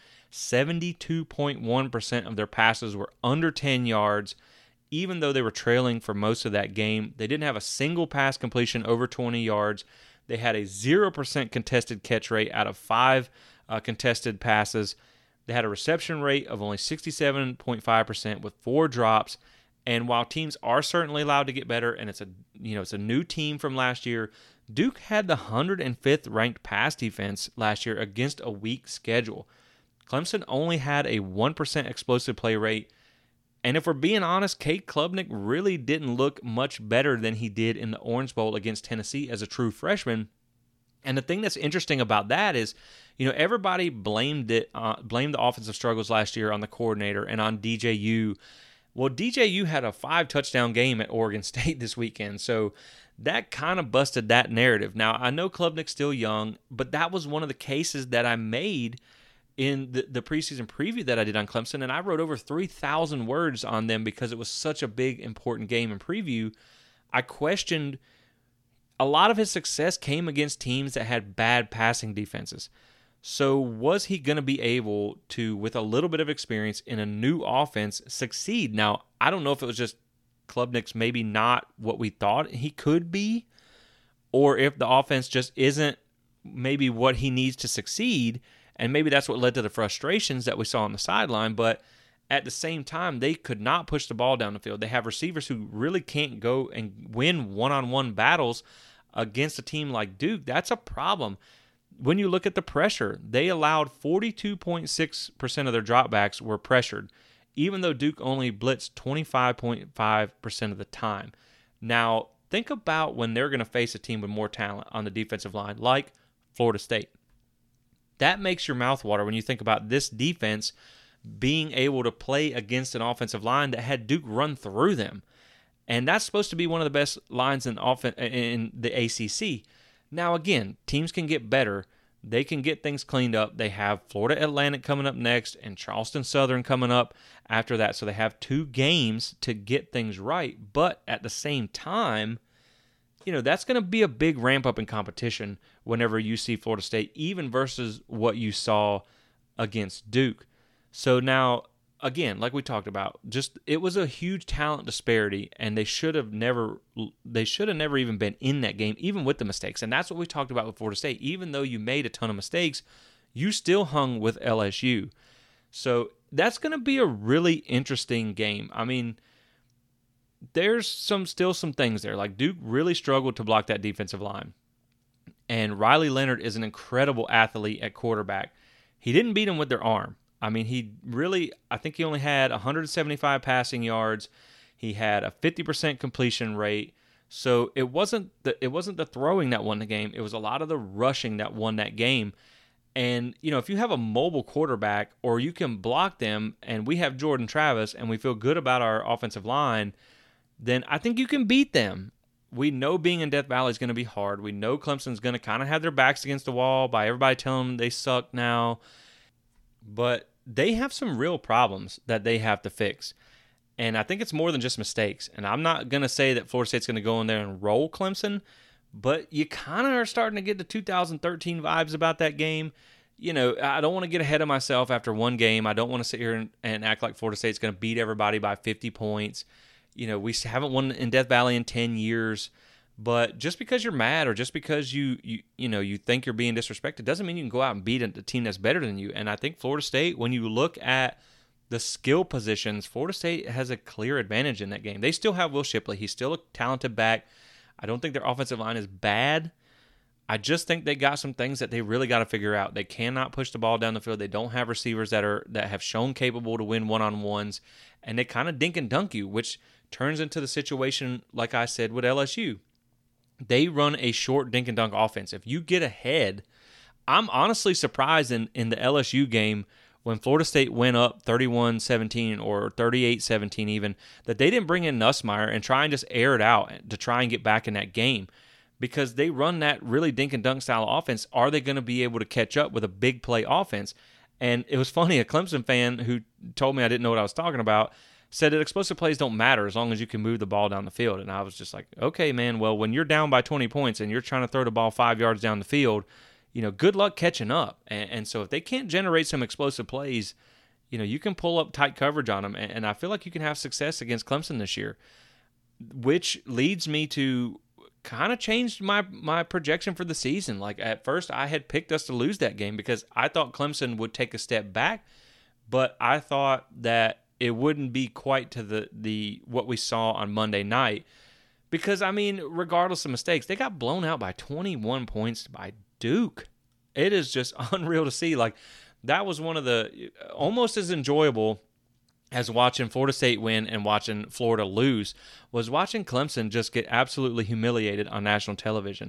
72.1% of their passes were under 10 yards. Even though they were trailing for most of that game, they didn't have a single pass completion over 20 yards. They had a 0% contested catch rate out of 5 contested passes. They had a reception rate of only 67.5% with 4 drops. And while teams are certainly allowed to get better, and it's a new team from last year, Duke had the 105th ranked pass defense last year against a weak schedule. Clemson only had a 1% explosive play rate. And if we're being honest, Cade Klubnik really didn't look much better than he did in the Orange Bowl against Tennessee as a true freshman. And the thing that's interesting about that is, everybody blamed the offensive struggles last year on the coordinator and on DJU. Well, DJU had a 5-touchdown game at Oregon State this weekend, so that kind of busted that narrative. Now, I know Klubnik's still young, but that was one of the cases that I made in the preseason preview that I did on Clemson, and I wrote over 3,000 words on them because it was such a big, important game in preview. I questioned a lot of his success came against teams that had bad passing defenses. So was he going to be able to, with a little bit of experience in a new offense, succeed? Now, I don't know if it was just Klubnik's maybe not what we thought he could be, or if the offense just isn't maybe what he needs to succeed, and maybe that's what led to the frustrations that we saw on the sideline. But at the same time, they could not push the ball down the field. They have receivers who really can't go and win one-on-one battles against a team like Duke. That's a problem. When you look at the pressure, they allowed 42.6% of their dropbacks were pressured, even though Duke only blitzed 25.5% of the time. Now, think about when they're going to face a team with more talent on the defensive line, like Florida State. That makes your mouth water when you think about this defense being able to play against an offensive line that had Duke run through them. And that's supposed to be one of the best lines in the ACC. Now, again, teams can get better. They can get things cleaned up. They have Florida Atlantic coming up next and Charleston Southern coming up after that. So they have 2 games to get things right. But at the same time, that's going to be a big ramp up in competition whenever you see Florida State, even versus what you saw against Duke. So now, again, like we talked about, it was a huge talent disparity, and they should have never even been in that game, even with the mistakes. And that's what we talked about with Florida State. Even though you made a ton of mistakes, you still hung with LSU. So that's going to be a really interesting game. I mean, there's still some things there. Like Duke really struggled to block that defensive line. And Riley Leonard is an incredible athlete at quarterback. He didn't beat him with their arm. I mean, I think he only had 175 passing yards. He had a 50% completion rate. So it wasn't the throwing that won the game. It was a lot of the rushing that won that game. And, if you have a mobile quarterback or you can block them, and we have Jordan Travis and we feel good about our offensive line, then I think you can beat them. We know being in Death Valley is going to be hard. We know Clemson's going to kind of have their backs against the wall by everybody telling them they suck now. But they have some real problems that they have to fix. And I think it's more than just mistakes. And I'm not going to say that Florida State's going to go in there and roll Clemson, but you kind of are starting to get the 2013 vibes about that game. I don't want to get ahead of myself after one game. I don't want to sit here and act like Florida State's going to beat everybody by 50 points. We haven't won in Death Valley in 10 years. But just because you're mad or just because you think you're being disrespected doesn't mean you can go out and beat a team that's better than you. And I think Florida State, when you look at the skill positions, Florida State has a clear advantage in that game. They still have Will Shipley. He's still a talented back. I don't think their offensive line is bad. I just think they got some things that they really got to figure out. They cannot push the ball down the field. They don't have receivers that have shown capable to win one-on-ones. And they kind of dink and dunk you, which turns into the situation, like I said, with LSU. They run a short dink and dunk offense. If you get ahead, I'm honestly surprised in the LSU game when Florida State went up 31-17 or 38-17 even, that they didn't bring in Nussmeier and try and just air it out to try and get back in that game. Because they run that really dink and dunk style offense. Are they going to be able to catch up with a big play offense? And it was funny, a Clemson fan who told me I didn't know what I was talking about said that explosive plays don't matter as long as you can move the ball down the field. And I was just like, okay, man, well, when you're down by 20 points and you're trying to throw the ball 5 yards down the field, good luck catching up. And so if they can't generate some explosive plays, you can pull up tight coverage on them. And I feel like you can have success against Clemson this year, which leads me to kind of changed my projection for the season. Like at first I had picked us to lose that game because I thought Clemson would take a step back, but I thought that it wouldn't be quite to the what we saw on Monday night. Because, regardless of mistakes, they got blown out by 21 points by Duke. It is just unreal to see. Like, that was one of the almost as enjoyable as watching Florida State win and watching Florida lose was watching Clemson just get absolutely humiliated on national television.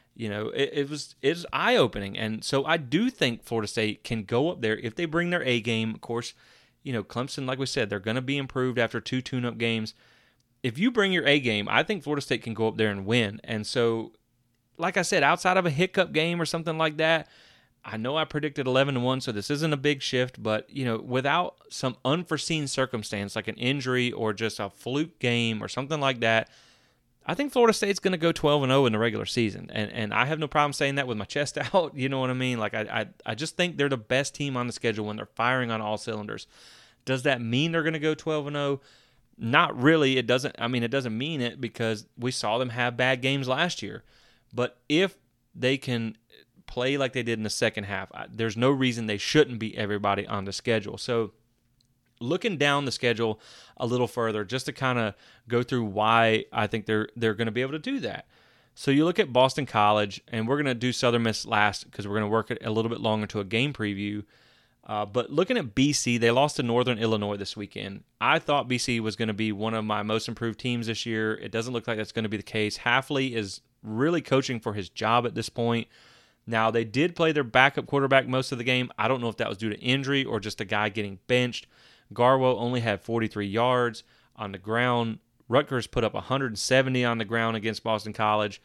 It's eye-opening. And so I do think Florida State can go up there if they bring their A game. Of course, Clemson, like we said, they're going to be improved after 2 tune-up games. If you bring your A game, I think Florida State can go up there and win. And so, like I said, outside of a hiccup game or something like that, I know I predicted 11-1, so this isn't a big shift, but, without some unforeseen circumstance like an injury or just a fluke game or something like that, I think Florida State's going to go 12-0 in the regular season. And I have no problem saying that with my chest out, you know what I mean? Like, I just think they're the best team on the schedule when they're firing on all cylinders. Does that mean they're going to go 12-0? Not really. It doesn't mean it because we saw them have bad games last year. But if they can play like they did in the second half, there's no reason they shouldn't beat everybody on the schedule. So looking down the schedule a little further, just to kind of go through why I think they're going to be able to do that. So you look at Boston College, and we're going to do Southern Miss last because we're going to work it a little bit longer to a game preview. But looking at BC, they lost to Northern Illinois this weekend. I thought BC was going to be one of my most improved teams this year. It doesn't look like that's going to be the case. Hafley is really coaching for his job at this point. Now, they did play their backup quarterback most of the game. I don't know if that was due to injury or just a guy getting benched. Garwo only had 43 yards on the ground. Rutgers put up 170 on the ground against Boston College.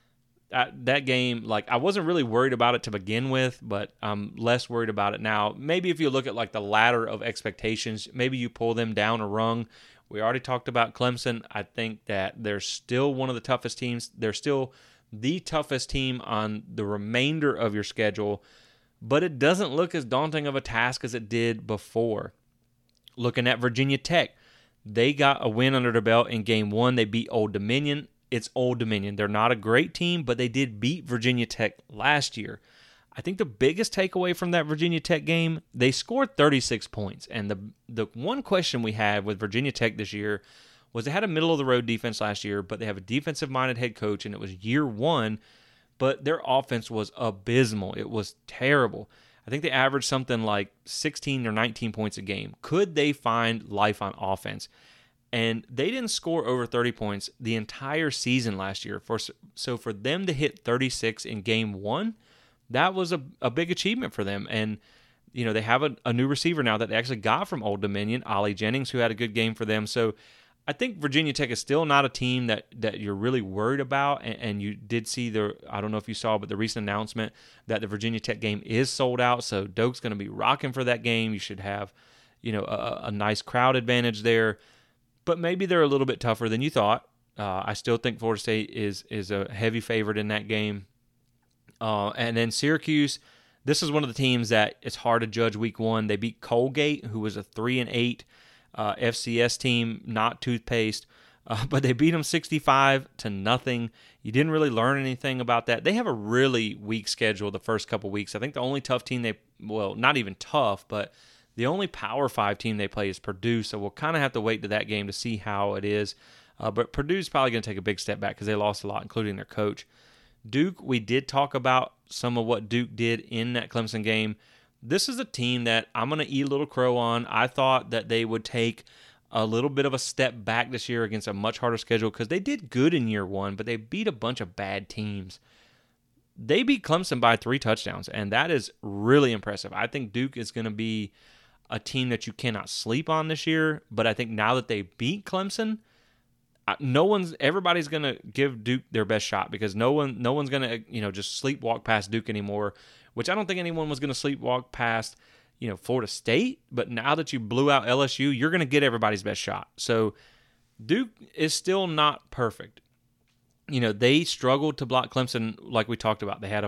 That game, I wasn't really worried about it to begin with, but I'm less worried about it now. Maybe if you look at the ladder of expectations, maybe you pull them down a rung. We already talked about Clemson. I think that they're still one of the toughest teams. They're still the toughest team on the remainder of your schedule, but it doesn't look as daunting of a task as it did before. Looking at Virginia Tech, they got a win under their belt in game 1. They beat Old Dominion. It's Old Dominion. They're not a great team, but they did beat Virginia Tech last year. I think the biggest takeaway from that Virginia Tech game, they scored 36 points. And the one question we had with Virginia Tech this year was they had a middle-of-the-road defense last year, but they have a defensive-minded head coach, and it was year 1, but their offense was abysmal. It was terrible. I think they averaged something like 16 or 19 points a game. Could they find life on offense? And they didn't score over 30 points the entire season last year. So for them to hit 36 in game 1, that was a big achievement for them. And, they have a new receiver now that they actually got from Old Dominion, Ollie Jennings, who had a good game for them. So I think Virginia Tech is still not a team that you're really worried about. And you did see I don't know if you saw, but the recent announcement that the Virginia Tech game is sold out. So Doak's going to be rocking for that game. You should have, a nice crowd advantage there. But maybe they're a little bit tougher than you thought. I still think Florida State is a heavy favorite in that game. And then Syracuse, this is one of the teams that it's hard to judge week 1. They beat Colgate, who was a 3-8 FCS team, not toothpaste. But they beat them 65-0. You didn't really learn anything about that. They have a really weak schedule the first couple weeks. I think the only tough team not even tough, but the only Power 5 team they play is Purdue, so we'll kind of have to wait to that game to see how it is. But Purdue's probably going to take a big step back because they lost a lot, including their coach. Duke, we did talk about some of what Duke did in that Clemson game. This is a team that I'm going to eat a little crow on. I thought that they would take a little bit of a step back this year against a much harder schedule because they did good in year 1, but they beat a bunch of bad teams. They beat Clemson by 3 touchdowns, and that is really impressive. I think Duke is going to be a team that you cannot sleep on this year, but I think now that they beat Clemson, everybody's going to give Duke their best shot because no one's going to just sleepwalk past Duke anymore, which I don't think anyone was going to sleepwalk past Florida State, but now that you blew out LSU, you're going to get everybody's best shot. So Duke is still not perfect. They struggled to block Clemson like we talked about. They had a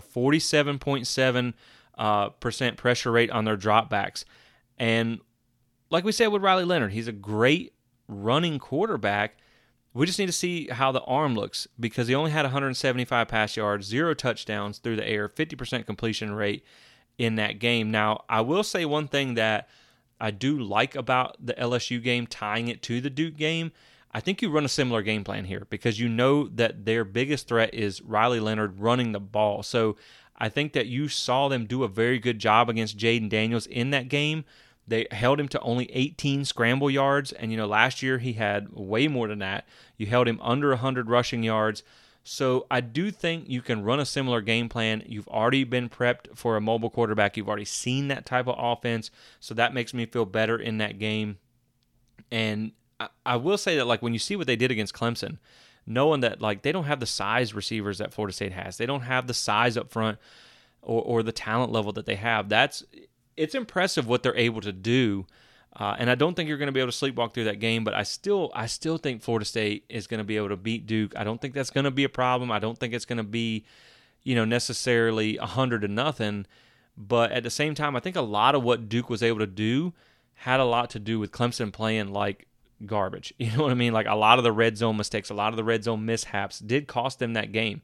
47.7% pressure rate on their dropbacks. And like we said with Riley Leonard, he's a great running quarterback. We just need to see how the arm looks because he only had 175 pass yards, 0 touchdowns through the air, 50% completion rate in that game. Now, I will say one thing that I do like about the LSU game, tying it to the Duke game. I think you run a similar game plan here because you know that their biggest threat is Riley Leonard running the ball. So I think that you saw them do a very good job against Jaden Daniels in that game. They held him to only 18 scramble yards, and last year he had way more than that. You held him under 100 rushing yards. So I do think you can run a similar game plan. You've already been prepped for a mobile quarterback. You've already seen that type of offense, so that makes me feel better in that game. And I will say that when you see what they did against Clemson, knowing that they don't have the size receivers that Florida State has, they don't have the size up front or the talent level that they have. It's impressive what they're able to do, and I don't think you're going to be able to sleepwalk through that game. But I still think Florida State is going to be able to beat Duke. I don't think that's going to be a problem. I don't think it's going to be, necessarily 100-0. But at the same time, I think a lot of what Duke was able to do had a lot to do with Clemson playing like garbage. You know what I mean? A lot of the red zone mistakes, a lot of the red zone mishaps did cost them that game.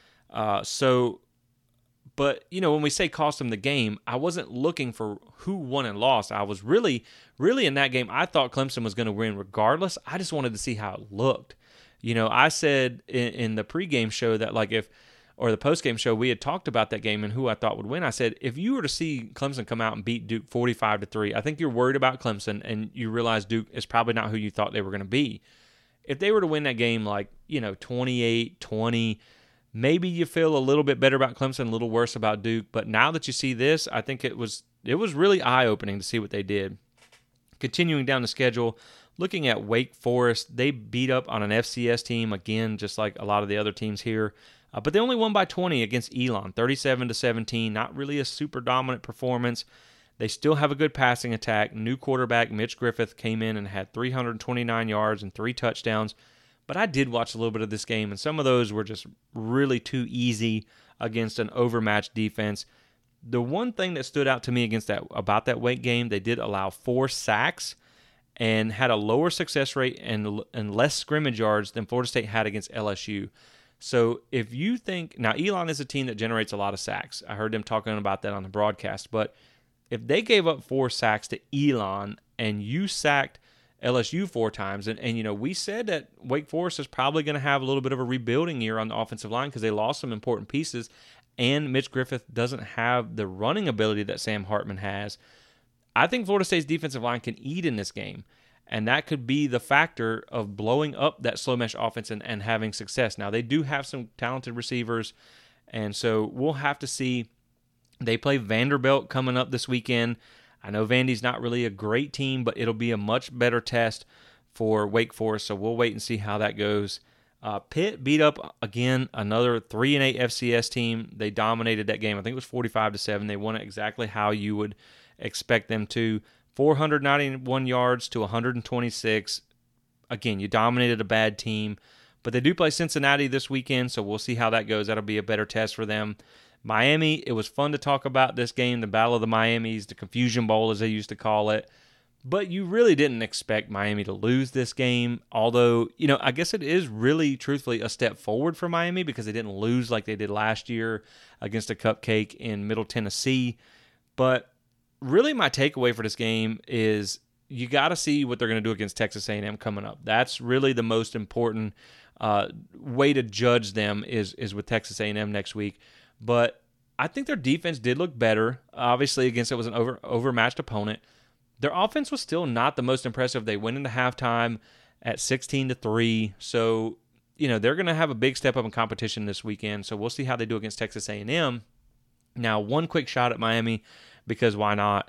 But, when we say cost them the game, I wasn't looking for who won and lost. I was really in that game, I thought Clemson was going to win regardless. I just wanted to see how it looked. I said in the pregame show that or the postgame show, we had talked about that game and who I thought would win. I said, if you were to see Clemson come out and beat Duke 45-3, I think you're worried about Clemson and you realize Duke is probably not who you thought they were going to be. If they were to win that game 28-20, maybe you feel a little bit better about Clemson, a little worse about Duke. But now that you see this, I think it was really eye-opening to see what they did. Continuing down the schedule, looking at Wake Forest, they beat up on an FCS team, again, just like a lot of the other teams here. But they only won by 20 against Elon, 37-17. Not really a super dominant performance. They still have a good passing attack. New quarterback Mitch Griffith came in and had 329 yards and 3 touchdowns. But I did watch a little bit of this game, and some of those were just really too easy against an overmatched defense. The one thing that stood out to me about that Wake game, they did allow 4 sacks and had a lower success rate and less scrimmage yards than Florida State had against LSU. So if you think, now Elon is a team that generates a lot of sacks. I heard them talking about that on the broadcast. But if they gave up 4 sacks to Elon and you sacked LSU 4 times, and we said that Wake Forest is probably going to have a little bit of a rebuilding year on the offensive line because they lost some important pieces, and Mitch Griffith doesn't have the running ability that Sam Hartman has. I think Florida State's defensive line can eat in this game. And that could be the factor of blowing up that slow mesh offense and having success. Now, they do have some talented receivers, and so we'll have to see. They play Vanderbilt coming up this weekend. I know Vandy's not really a great team, but it'll be a much better test for Wake Forest, so we'll wait and see how that goes. Pitt beat up, again, another 3-8 FCS team. They dominated that game. I think it was 45-7. They won it exactly how you would expect them to. 491 yards to 126. Again, you dominated a bad team. But they do play Cincinnati this weekend, so we'll see how that goes. That'll be a better test for them. Miami, it was fun to talk about this game, the Battle of the Miamis, the Confusion Bowl as they used to call it. But you really didn't expect Miami to lose this game. Although, I guess it is really, truthfully, a step forward for Miami because they didn't lose like they did last year against a cupcake in Middle Tennessee. But really, my takeaway for this game is you got to see what they're going to do against Texas A&M coming up. That's really the most important way to judge them is with Texas A&M next week. But I think their defense did look better. Obviously, against it was an overmatched opponent. Their offense was still not the most impressive. They went into halftime at 16-3. So, they're going to have a big step up in competition this weekend. So we'll see how they do against Texas A&M. Now, one quick shot at Miami, because why not?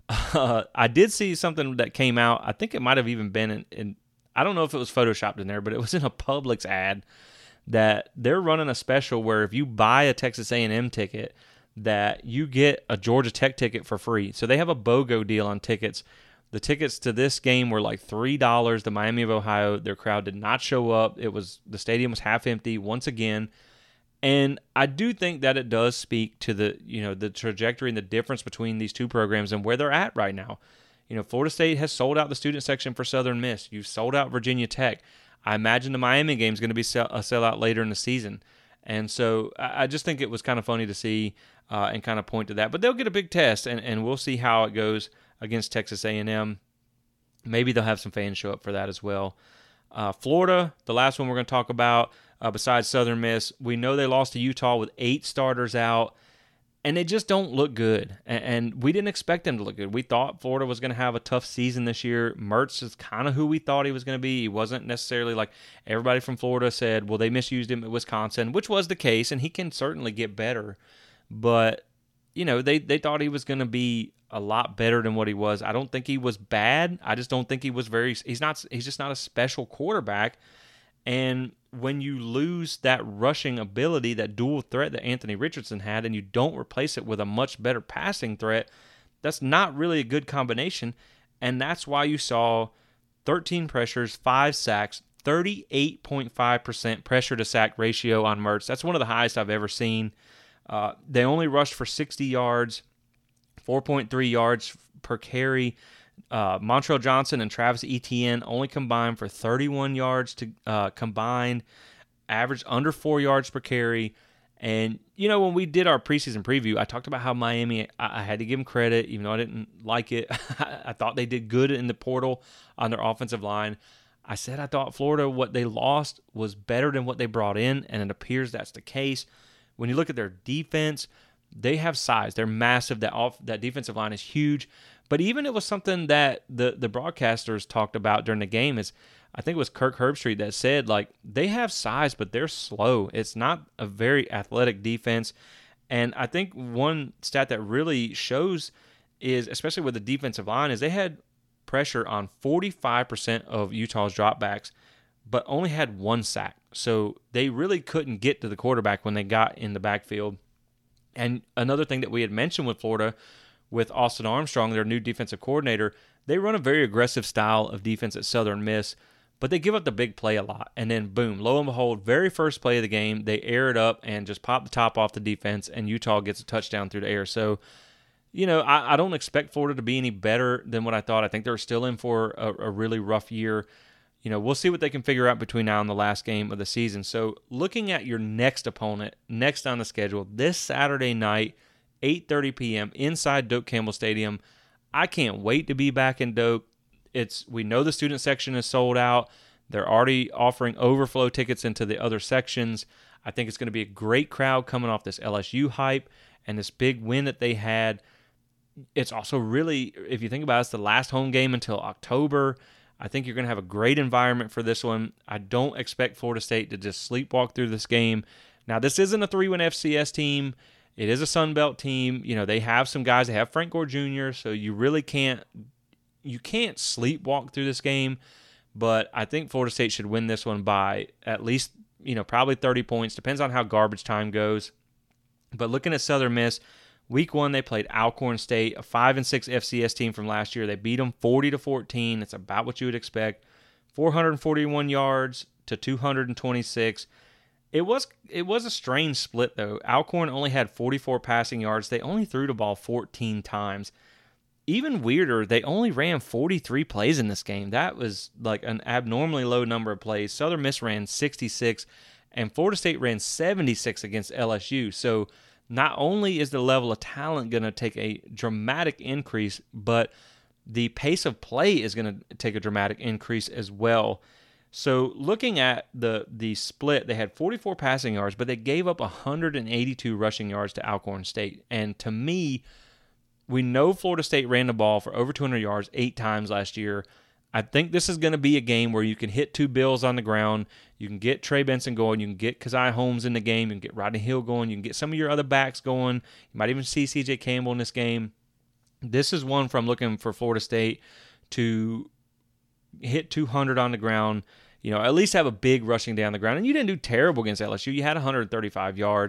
I did see something that came out. I think it might have even been in I don't know if it was photoshopped in there, but it was in a Publix ad that they're running a special where if you buy a Texas A&M ticket, that you get a Georgia Tech ticket for free. So they have a BOGO deal on tickets. The tickets to this game were like $3. The Miami of Ohio, their crowd did not show up. The stadium was half empty once again. And I do think that it does speak to the trajectory and the difference between these two programs and where they're at right now. Florida State has sold out the student section for Southern Miss. You've sold out Virginia Tech. I imagine the Miami game is going to be a sellout later in the season. And so I just think it was kind of funny to see and kind of point to that. But they'll get a big test, and we'll see how it goes against Texas A&M. Maybe they'll have some fans show up for that as well. Florida, the last one we're going to talk about, besides Southern Miss, we know they lost to Utah with 8 starters out. And they just don't look good. And we didn't expect them to look good. We thought Florida was going to have a tough season this year. Mertz is kind of who we thought he was going to be. He wasn't necessarily like everybody from Florida said, well, they misused him at Wisconsin, which was the case, and he can certainly get better. But, they thought he was going to be a lot better than what he was. I don't think he was bad. I just don't think he was he's just not a special quarterback. And when you lose that rushing ability, that dual threat that Anthony Richardson had, and you don't replace it with a much better passing threat, that's not really a good combination. And that's why you saw 13 pressures, 5 sacks, 38.5% pressure to sack ratio on Mertz. That's one of the highest I've ever seen. They only rushed for 60 yards, 4.3 yards per carry. Montrell Johnson and Travis Etienne only combined for 31 yards to combined, averaged under 4 yards per carry. And, when we did our preseason preview, I talked about how Miami, I had to give them credit, even though I didn't like it. I thought they did good in the portal on their offensive line. I said I thought Florida, what they lost was better than what they brought in, and it appears that's the case. When you look at their defense, they have size. They're massive. That defensive line is huge. But even it was something that the broadcasters talked about during the game is, I think it was Kirk Herbstreit that said, like, they have size, but they're slow. It's not a very athletic defense. And I think one stat that really shows is, especially with the defensive line, is they had pressure on 45% of Utah's dropbacks, but only had 1 sack. So they really couldn't get to the quarterback when they got in the backfield. And another thing that we had mentioned with Florida, with Austin Armstrong, their new defensive coordinator, they run a very aggressive style of defense at Southern Miss, but they give up the big play a lot. And then, boom, lo and behold, very first play of the game, they air it up and just pop the top off the defense, and Utah gets a touchdown through the air. So, I don't expect Florida to be any better than what I thought. I think they're still in for a really rough year. We'll see what they can figure out between now and the last game of the season. So, looking at your next opponent, next on the schedule, this Saturday night, 8:30 p.m. inside Doak Campbell Stadium. I can't wait to be back in Doak. We know the student section is sold out. They're already offering overflow tickets into the other sections. I think it's going to be a great crowd coming off this LSU hype and this big win that they had. It's also really, if you think about it, it's the last home game until October. I think you're going to have a great environment for this one. I don't expect Florida State to just sleepwalk through this game. Now, this isn't a 3-win FCS team. It is a Sun Belt team. They have some guys. They have Frank Gore Jr., so you really can't sleepwalk through this game. But I think Florida State should win this one by at least, probably 30 points. Depends on how garbage time goes. But looking at Southern Miss, Week 1 they played Alcorn State, a 5-6 FCS team from last year. They beat them 40-14. It's about what you would expect. 441 yards to 226. It was a strange split, though. Alcorn only had 44 passing yards. They only threw the ball 14 times. Even weirder, they only ran 43 plays in this game. That was like an abnormally low number of plays. Southern Miss ran 66, and Florida State ran 76 against LSU. So not only is the level of talent going to take a dramatic increase, but the pace of play is going to take a dramatic increase as well. So looking at the split, they had 44 passing yards, but they gave up 182 rushing yards to Alcorn State. And to me, we know Florida State ran the ball for over 200 yards 8 times last year. I think this is going to be a game where you can hit 2 bills on the ground. You can get Trey Benson going. You can get Keziah Holmes in the game. You can get Rodney Hill going. You can get some of your other backs going. You might even see C.J. Campbell in this game. This is one from looking for Florida State to hit 200 on the ground, at least have a big rushing down the ground. And you didn't do terrible against LSU. You had 135 yards.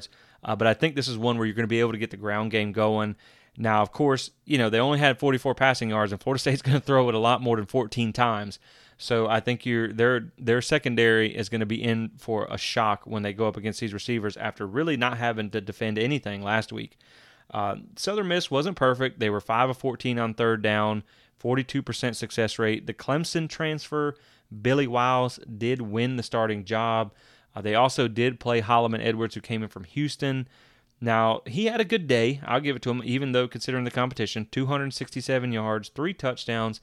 But I think this is one where you're going to be able to get the ground game going. Now, of course, they only had 44 passing yards, and Florida State's going to throw it a lot more than 14 times. So I think their secondary is going to be in for a shock when they go up against these receivers after really not having to defend anything last week. Southern Miss wasn't perfect. They were 5 of 14 on third down, 42% success rate. The Clemson transfer, Billy Wiles, did win the starting job. They also did play Holloman Edwards, who came in from Houston. Now, he had a good day. I'll give it to him, even though considering the competition. 267 yards, 3 touchdowns,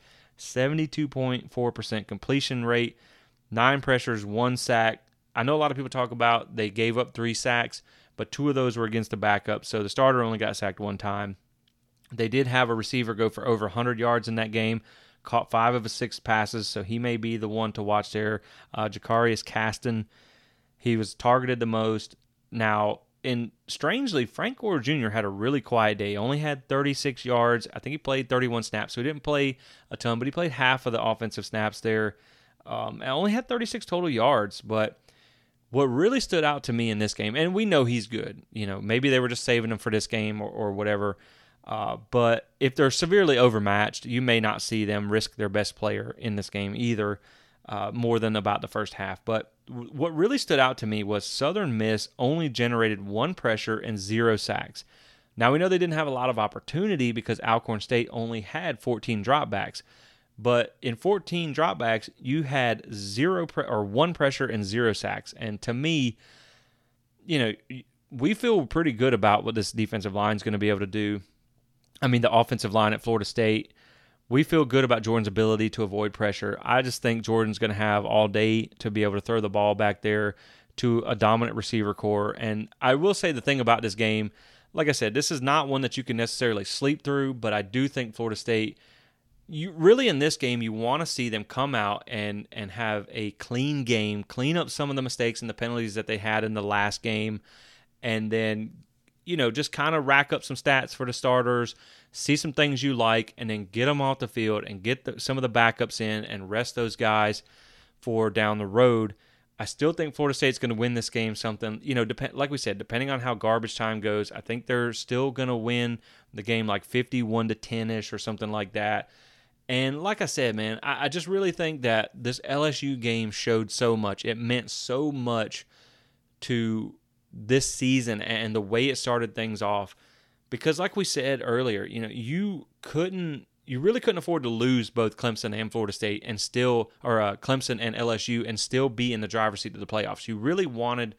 72.4% completion rate, 9 pressures, 1 sack. I know a lot of people talk about they gave up 3 sacks, but 2 of those were against the backup, so the starter only got sacked 1 time. They did have a receiver go for over 100 yards in that game, caught 5 of his 6 passes, so he may be the one to watch there. Jacarius Caston, he was targeted the most. Now, strangely, Frank Gore Jr. had a really quiet day. He only had 36 yards. I think he played 31 snaps, so he didn't play a ton, but he played half of the offensive snaps there. And only had 36 total yards, but what really stood out to me in this game, and we know he's good. Maybe they were just saving him for this game or whatever, but if they're severely overmatched, you may not see them risk their best player in this game either, more than about the first half. But what really stood out to me was Southern Miss only generated 1 pressure and 0 sacks. Now, we know they didn't have a lot of opportunity because Alcorn State only had 14 dropbacks. But in 14 dropbacks, you had 1 pressure and 0 sacks. And to me, we feel pretty good about what this defensive line is going to be able to do. I mean, the offensive line at Florida State. We feel good about Jordan's ability to avoid pressure. I just think Jordan's going to have all day to be able to throw the ball back there to a dominant receiver core. And I will say the thing about this game, like I said, this is not one that you can necessarily sleep through, but I do think Florida State, in this game, you want to see them come out and have a clean game, clean up some of the mistakes and the penalties that they had in the last game, and then just kind of rack up some stats for the starters, see some things you like, and then get them off the field and get some of the backups in and rest those guys for down the road. I still think Florida State's going to win this game like we said, depending on how garbage time goes, I think they're still going to win the game like 51-10-ish or something like that. And like I said, man, I just really think that this LSU game showed so much. It meant so much to this season and the way it started things off, because like we said earlier, you really couldn't afford to lose both Clemson and Florida State and still, or Clemson and LSU and still be in the driver's seat of the playoffs. You really wanted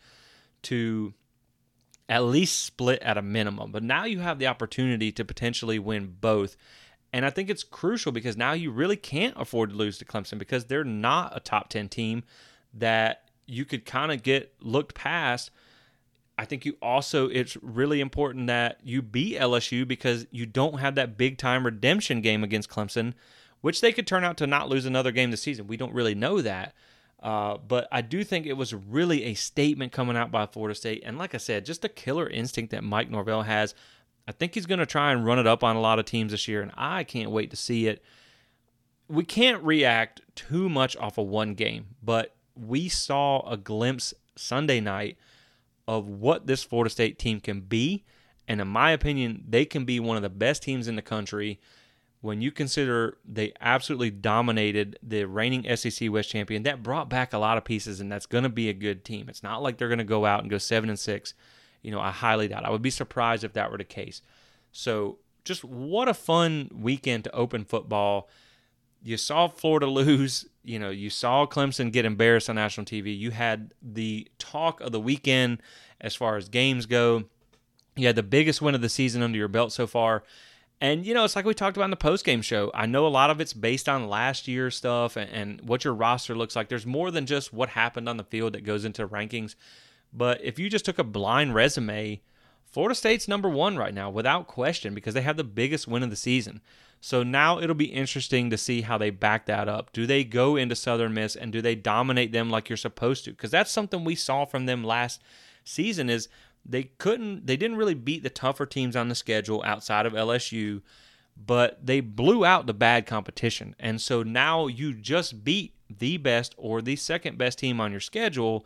to at least split at a minimum, but now you have the opportunity to potentially win both. And I think it's crucial because now you really can't afford to lose to Clemson because they're not a top 10 team that you could kind of get looked past. I think it's really important that you beat LSU because you don't have that big-time redemption game against Clemson, which they could turn out to not lose another game this season. We don't really know that. But I do think it was really a statement coming out by Florida State. And like I said, just the killer instinct that Mike Norvell has. I think he's going to try and run it up on a lot of teams this year, and I can't wait to see it. We can't react too much off of one game, but we saw a glimpse Sunday night of what this Florida State team can be, and in my opinion, they can be one of the best teams in the country when you consider they absolutely dominated the reigning SEC West champion. That brought back a lot of pieces, and that's going to be a good team. It's not like they're going to go out and go 7-6. I highly doubt. I would be surprised if that were the case. So just what a fun weekend to open football. You saw Florida lose. You saw Clemson get embarrassed on national TV. You had the talk of the weekend as far as games go. You had the biggest win of the season under your belt so far. And, it's like we talked about in the postgame show. I know a lot of it's based on last year's stuff and what your roster looks like. There's more than just what happened on the field that goes into rankings. But if you just took a blind resume, Florida State's number 1 right now, without question, because they have the biggest win of the season. So now it'll be interesting to see how they back that up. Do they go into Southern Miss and do they dominate them like you're supposed to? Because that's something we saw from them last season is they didn't really beat the tougher teams on the schedule outside of LSU, but they blew out the bad competition. And so now you just beat the best or the second best team on your schedule.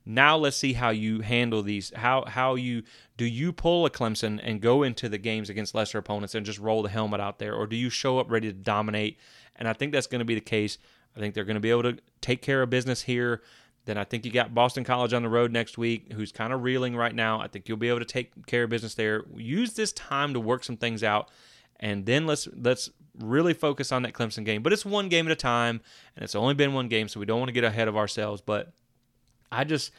Now let's see how you handle these. How do you pull a Clemson and go into the games against lesser opponents and just roll the helmet out there, or do you show up ready to dominate? And I think that's going to be the case. I think they're going to be able to take care of business here. Then I think you got Boston College on the road next week, who's kind of reeling right now. I think you'll be able to take care of business there. Use this time to work some things out, and then let's really focus on that Clemson game. But it's one game at a time, and it's only been one game, so we don't want to get ahead of ourselves. But I just,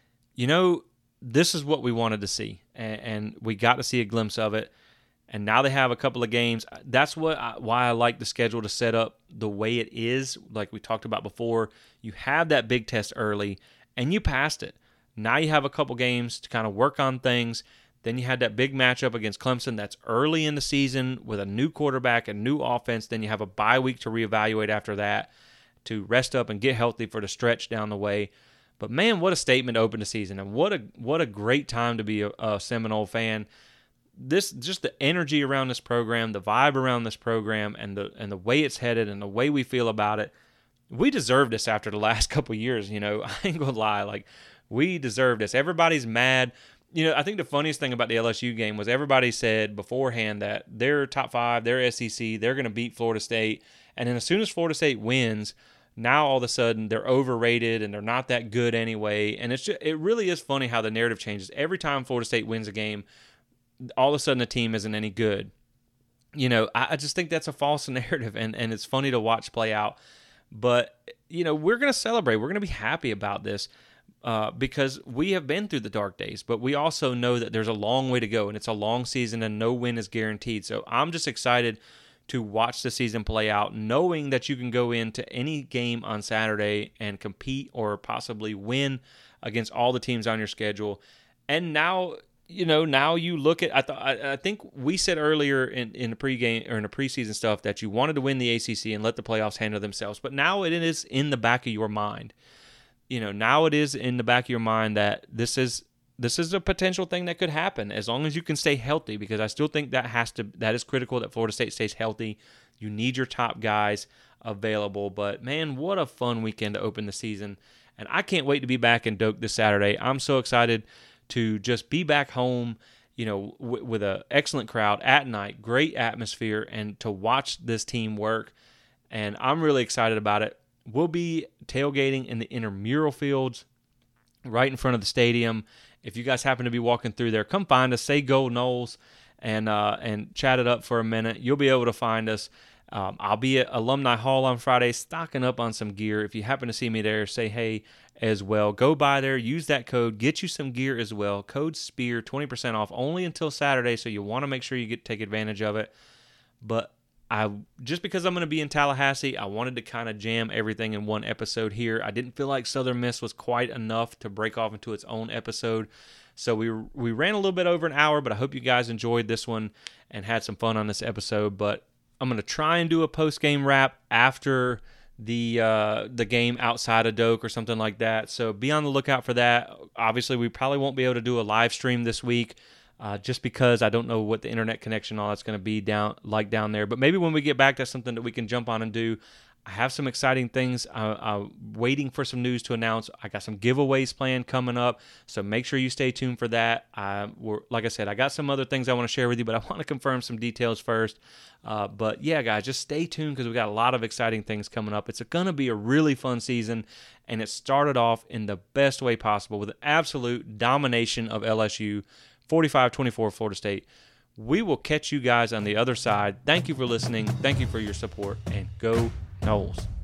this is what we wanted to see, and we got to see a glimpse of it. And now they have a couple of games. That's why I like the schedule to set up the way it is. Like we talked about before, you have that big test early, and you passed it. Now you have a couple games to kind of work on things. Then you had that big matchup against Clemson that's early in the season with a new quarterback, a new offense. Then you have a bye week to reevaluate after that to rest up and get healthy for the stretch down the way. But, man, what a statement to open the season, and what a great time to be a Seminole fan. Just the energy around this program, the vibe around this program, and the way it's headed and the way we feel about it, we deserve this after the last couple of years. I ain't gonna lie, like we deserve this. Everybody's mad. I think the funniest thing about the LSU game was everybody said beforehand that they're top 5, they're SEC, they're gonna beat Florida State, and then as soon as Florida State wins, now all of a sudden they're overrated and they're not that good anyway. And it really is funny how the narrative changes every time Florida State wins a game. All of a sudden the team isn't any good. I just think that's a false narrative, and it's funny to watch play out. But, we're going to celebrate. We're going to be happy about this because we have been through the dark days, but we also know that there's a long way to go, and it's a long season, and no win is guaranteed. So I'm just excited to watch the season play out, knowing that you can go into any game on Saturday and compete or possibly win against all the teams on your schedule. And now you look at. I think we said earlier in the pregame or in the preseason stuff that you wanted to win the ACC and let the playoffs handle themselves. But now it is in the back of your mind. Now it is in the back of your mind that this is a potential thing that could happen as long as you can stay healthy. Because I still think that is critical that Florida State stays healthy. You need your top guys available. But man, what a fun weekend to open the season, and I can't wait to be back in Doak this Saturday. I'm so excited to just be back home, with an excellent crowd at night, great atmosphere, and to watch this team work. And I'm really excited about it. We'll be tailgating in the intramural fields right in front of the stadium. If you guys happen to be walking through there, come find us, say Go Noles, and chat it up for a minute. You'll be able to find us. I'll be at Alumni Hall on Friday stocking up on some gear. If you happen to see me there, say hey as well. Go by there, use that code, get you some gear as well. Code SPEAR, 20% off only until Saturday, so you want to make sure you take advantage of it. But just because I'm going to be in Tallahassee, I wanted to kind of jam everything in one episode here. I didn't feel like Southern Miss was quite enough to break off into its own episode. So we ran a little bit over an hour, but I hope you guys enjoyed this one and had some fun on this episode. But I'm going to try and do a post-game wrap after the game outside of Doak or something like that. So be on the lookout for that. Obviously, we probably won't be able to do a live stream this week just because I don't know what the internet connection and all that's going to be down there. But maybe when we get back, that's something that we can jump on and do. I have some exciting things. I'm waiting for some news to announce. I got some giveaways planned coming up, so make sure you stay tuned for that. Like I said, I got some other things I want to share with you, but I want to confirm some details first. But yeah, guys, just stay tuned because we got a lot of exciting things coming up. It's going to be a really fun season, and it started off in the best way possible with an absolute domination of LSU, 45-24 Florida State. We will catch you guys on the other side. Thank you for listening. Thank you for your support, and go Noles.